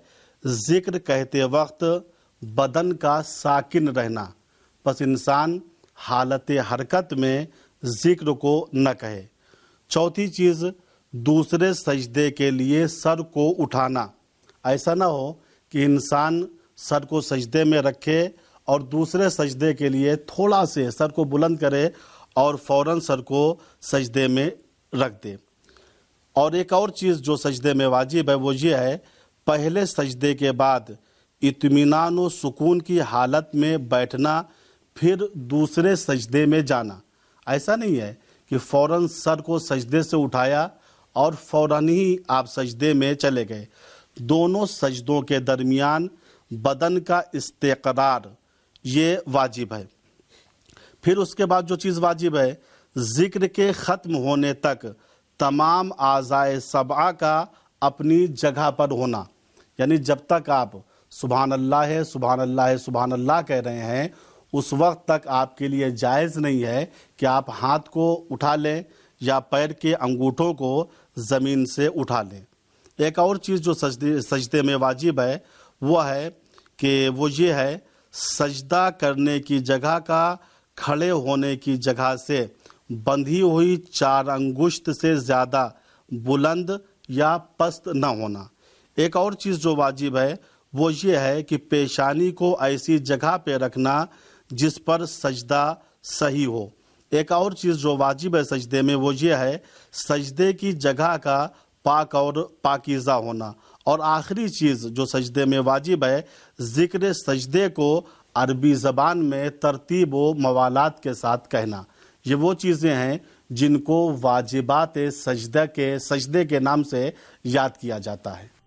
ذکر کہتے وقت بدن کا ساکن رہنا، بس انسان حالت حرکت میں ذکر کو نہ کہے۔ چوتھی چیز، دوسرے سجدے کے لیے سر کو اٹھانا، ایسا نہ ہو کہ انسان سر کو سجدے میں رکھے اور دوسرے سجدے کے لیے تھوڑا سے سر کو بلند کرے اور فوراً سر کو سجدے میں رکھ دے۔ اور ایک اور چیز جو سجدے میں واجب ہے وہ یہ ہے، پہلے سجدے کے بعد اطمینان و سکون کی حالت میں بیٹھنا، پھر دوسرے سجدے میں جانا۔ ایسا نہیں ہے کہ فوراً سر کو سجدے سے اٹھایا اور فوراً ہی آپ سجدے میں چلے گئے۔ دونوں سجدوں کے درمیان بدن کا استقرار یہ واجب ہے۔ پھر اس کے بعد جو چیز واجب ہے، ذکر کے ختم ہونے تک تمام اعضائے سبعہ کا اپنی جگہ پر ہونا، یعنی جب تک آپ سبحان اللہ ہے سبحان اللہ ہے سبحان اللہ کہہ رہے ہیں، اس وقت تک آپ کے لیے جائز نہیں ہے کہ آپ ہاتھ کو اٹھا لیں یا پیر کے انگوٹھوں کو زمین سے اٹھا لیں۔ ایک اور چیز جو سجدے میں واجب ہے وہ ہے کہ وہ یہ ہے، سجدہ کرنے کی جگہ کا کھڑے ہونے کی جگہ سے بندھی ہوئی 4 انگشت سے زیادہ بلند یا پست نہ ہونا۔ ایک اور چیز جو واجب ہے وہ یہ ہے کہ پیشانی کو ایسی جگہ پہ رکھنا جس پر سجدہ صحیح ہو۔ ایک اور چیز جو واجب ہے سجدے میں وہ یہ ہے، سجدے کی جگہ کا پاک اور پاکیزہ ہونا۔ اور آخری چیز جو سجدے میں واجب ہے، ذکر سجدے کو عربی زبان میں ترتیب و موالات کے ساتھ کہنا۔ یہ وہ چیزیں ہیں جن کو واجبات سجدے کے نام سے یاد کیا جاتا ہے۔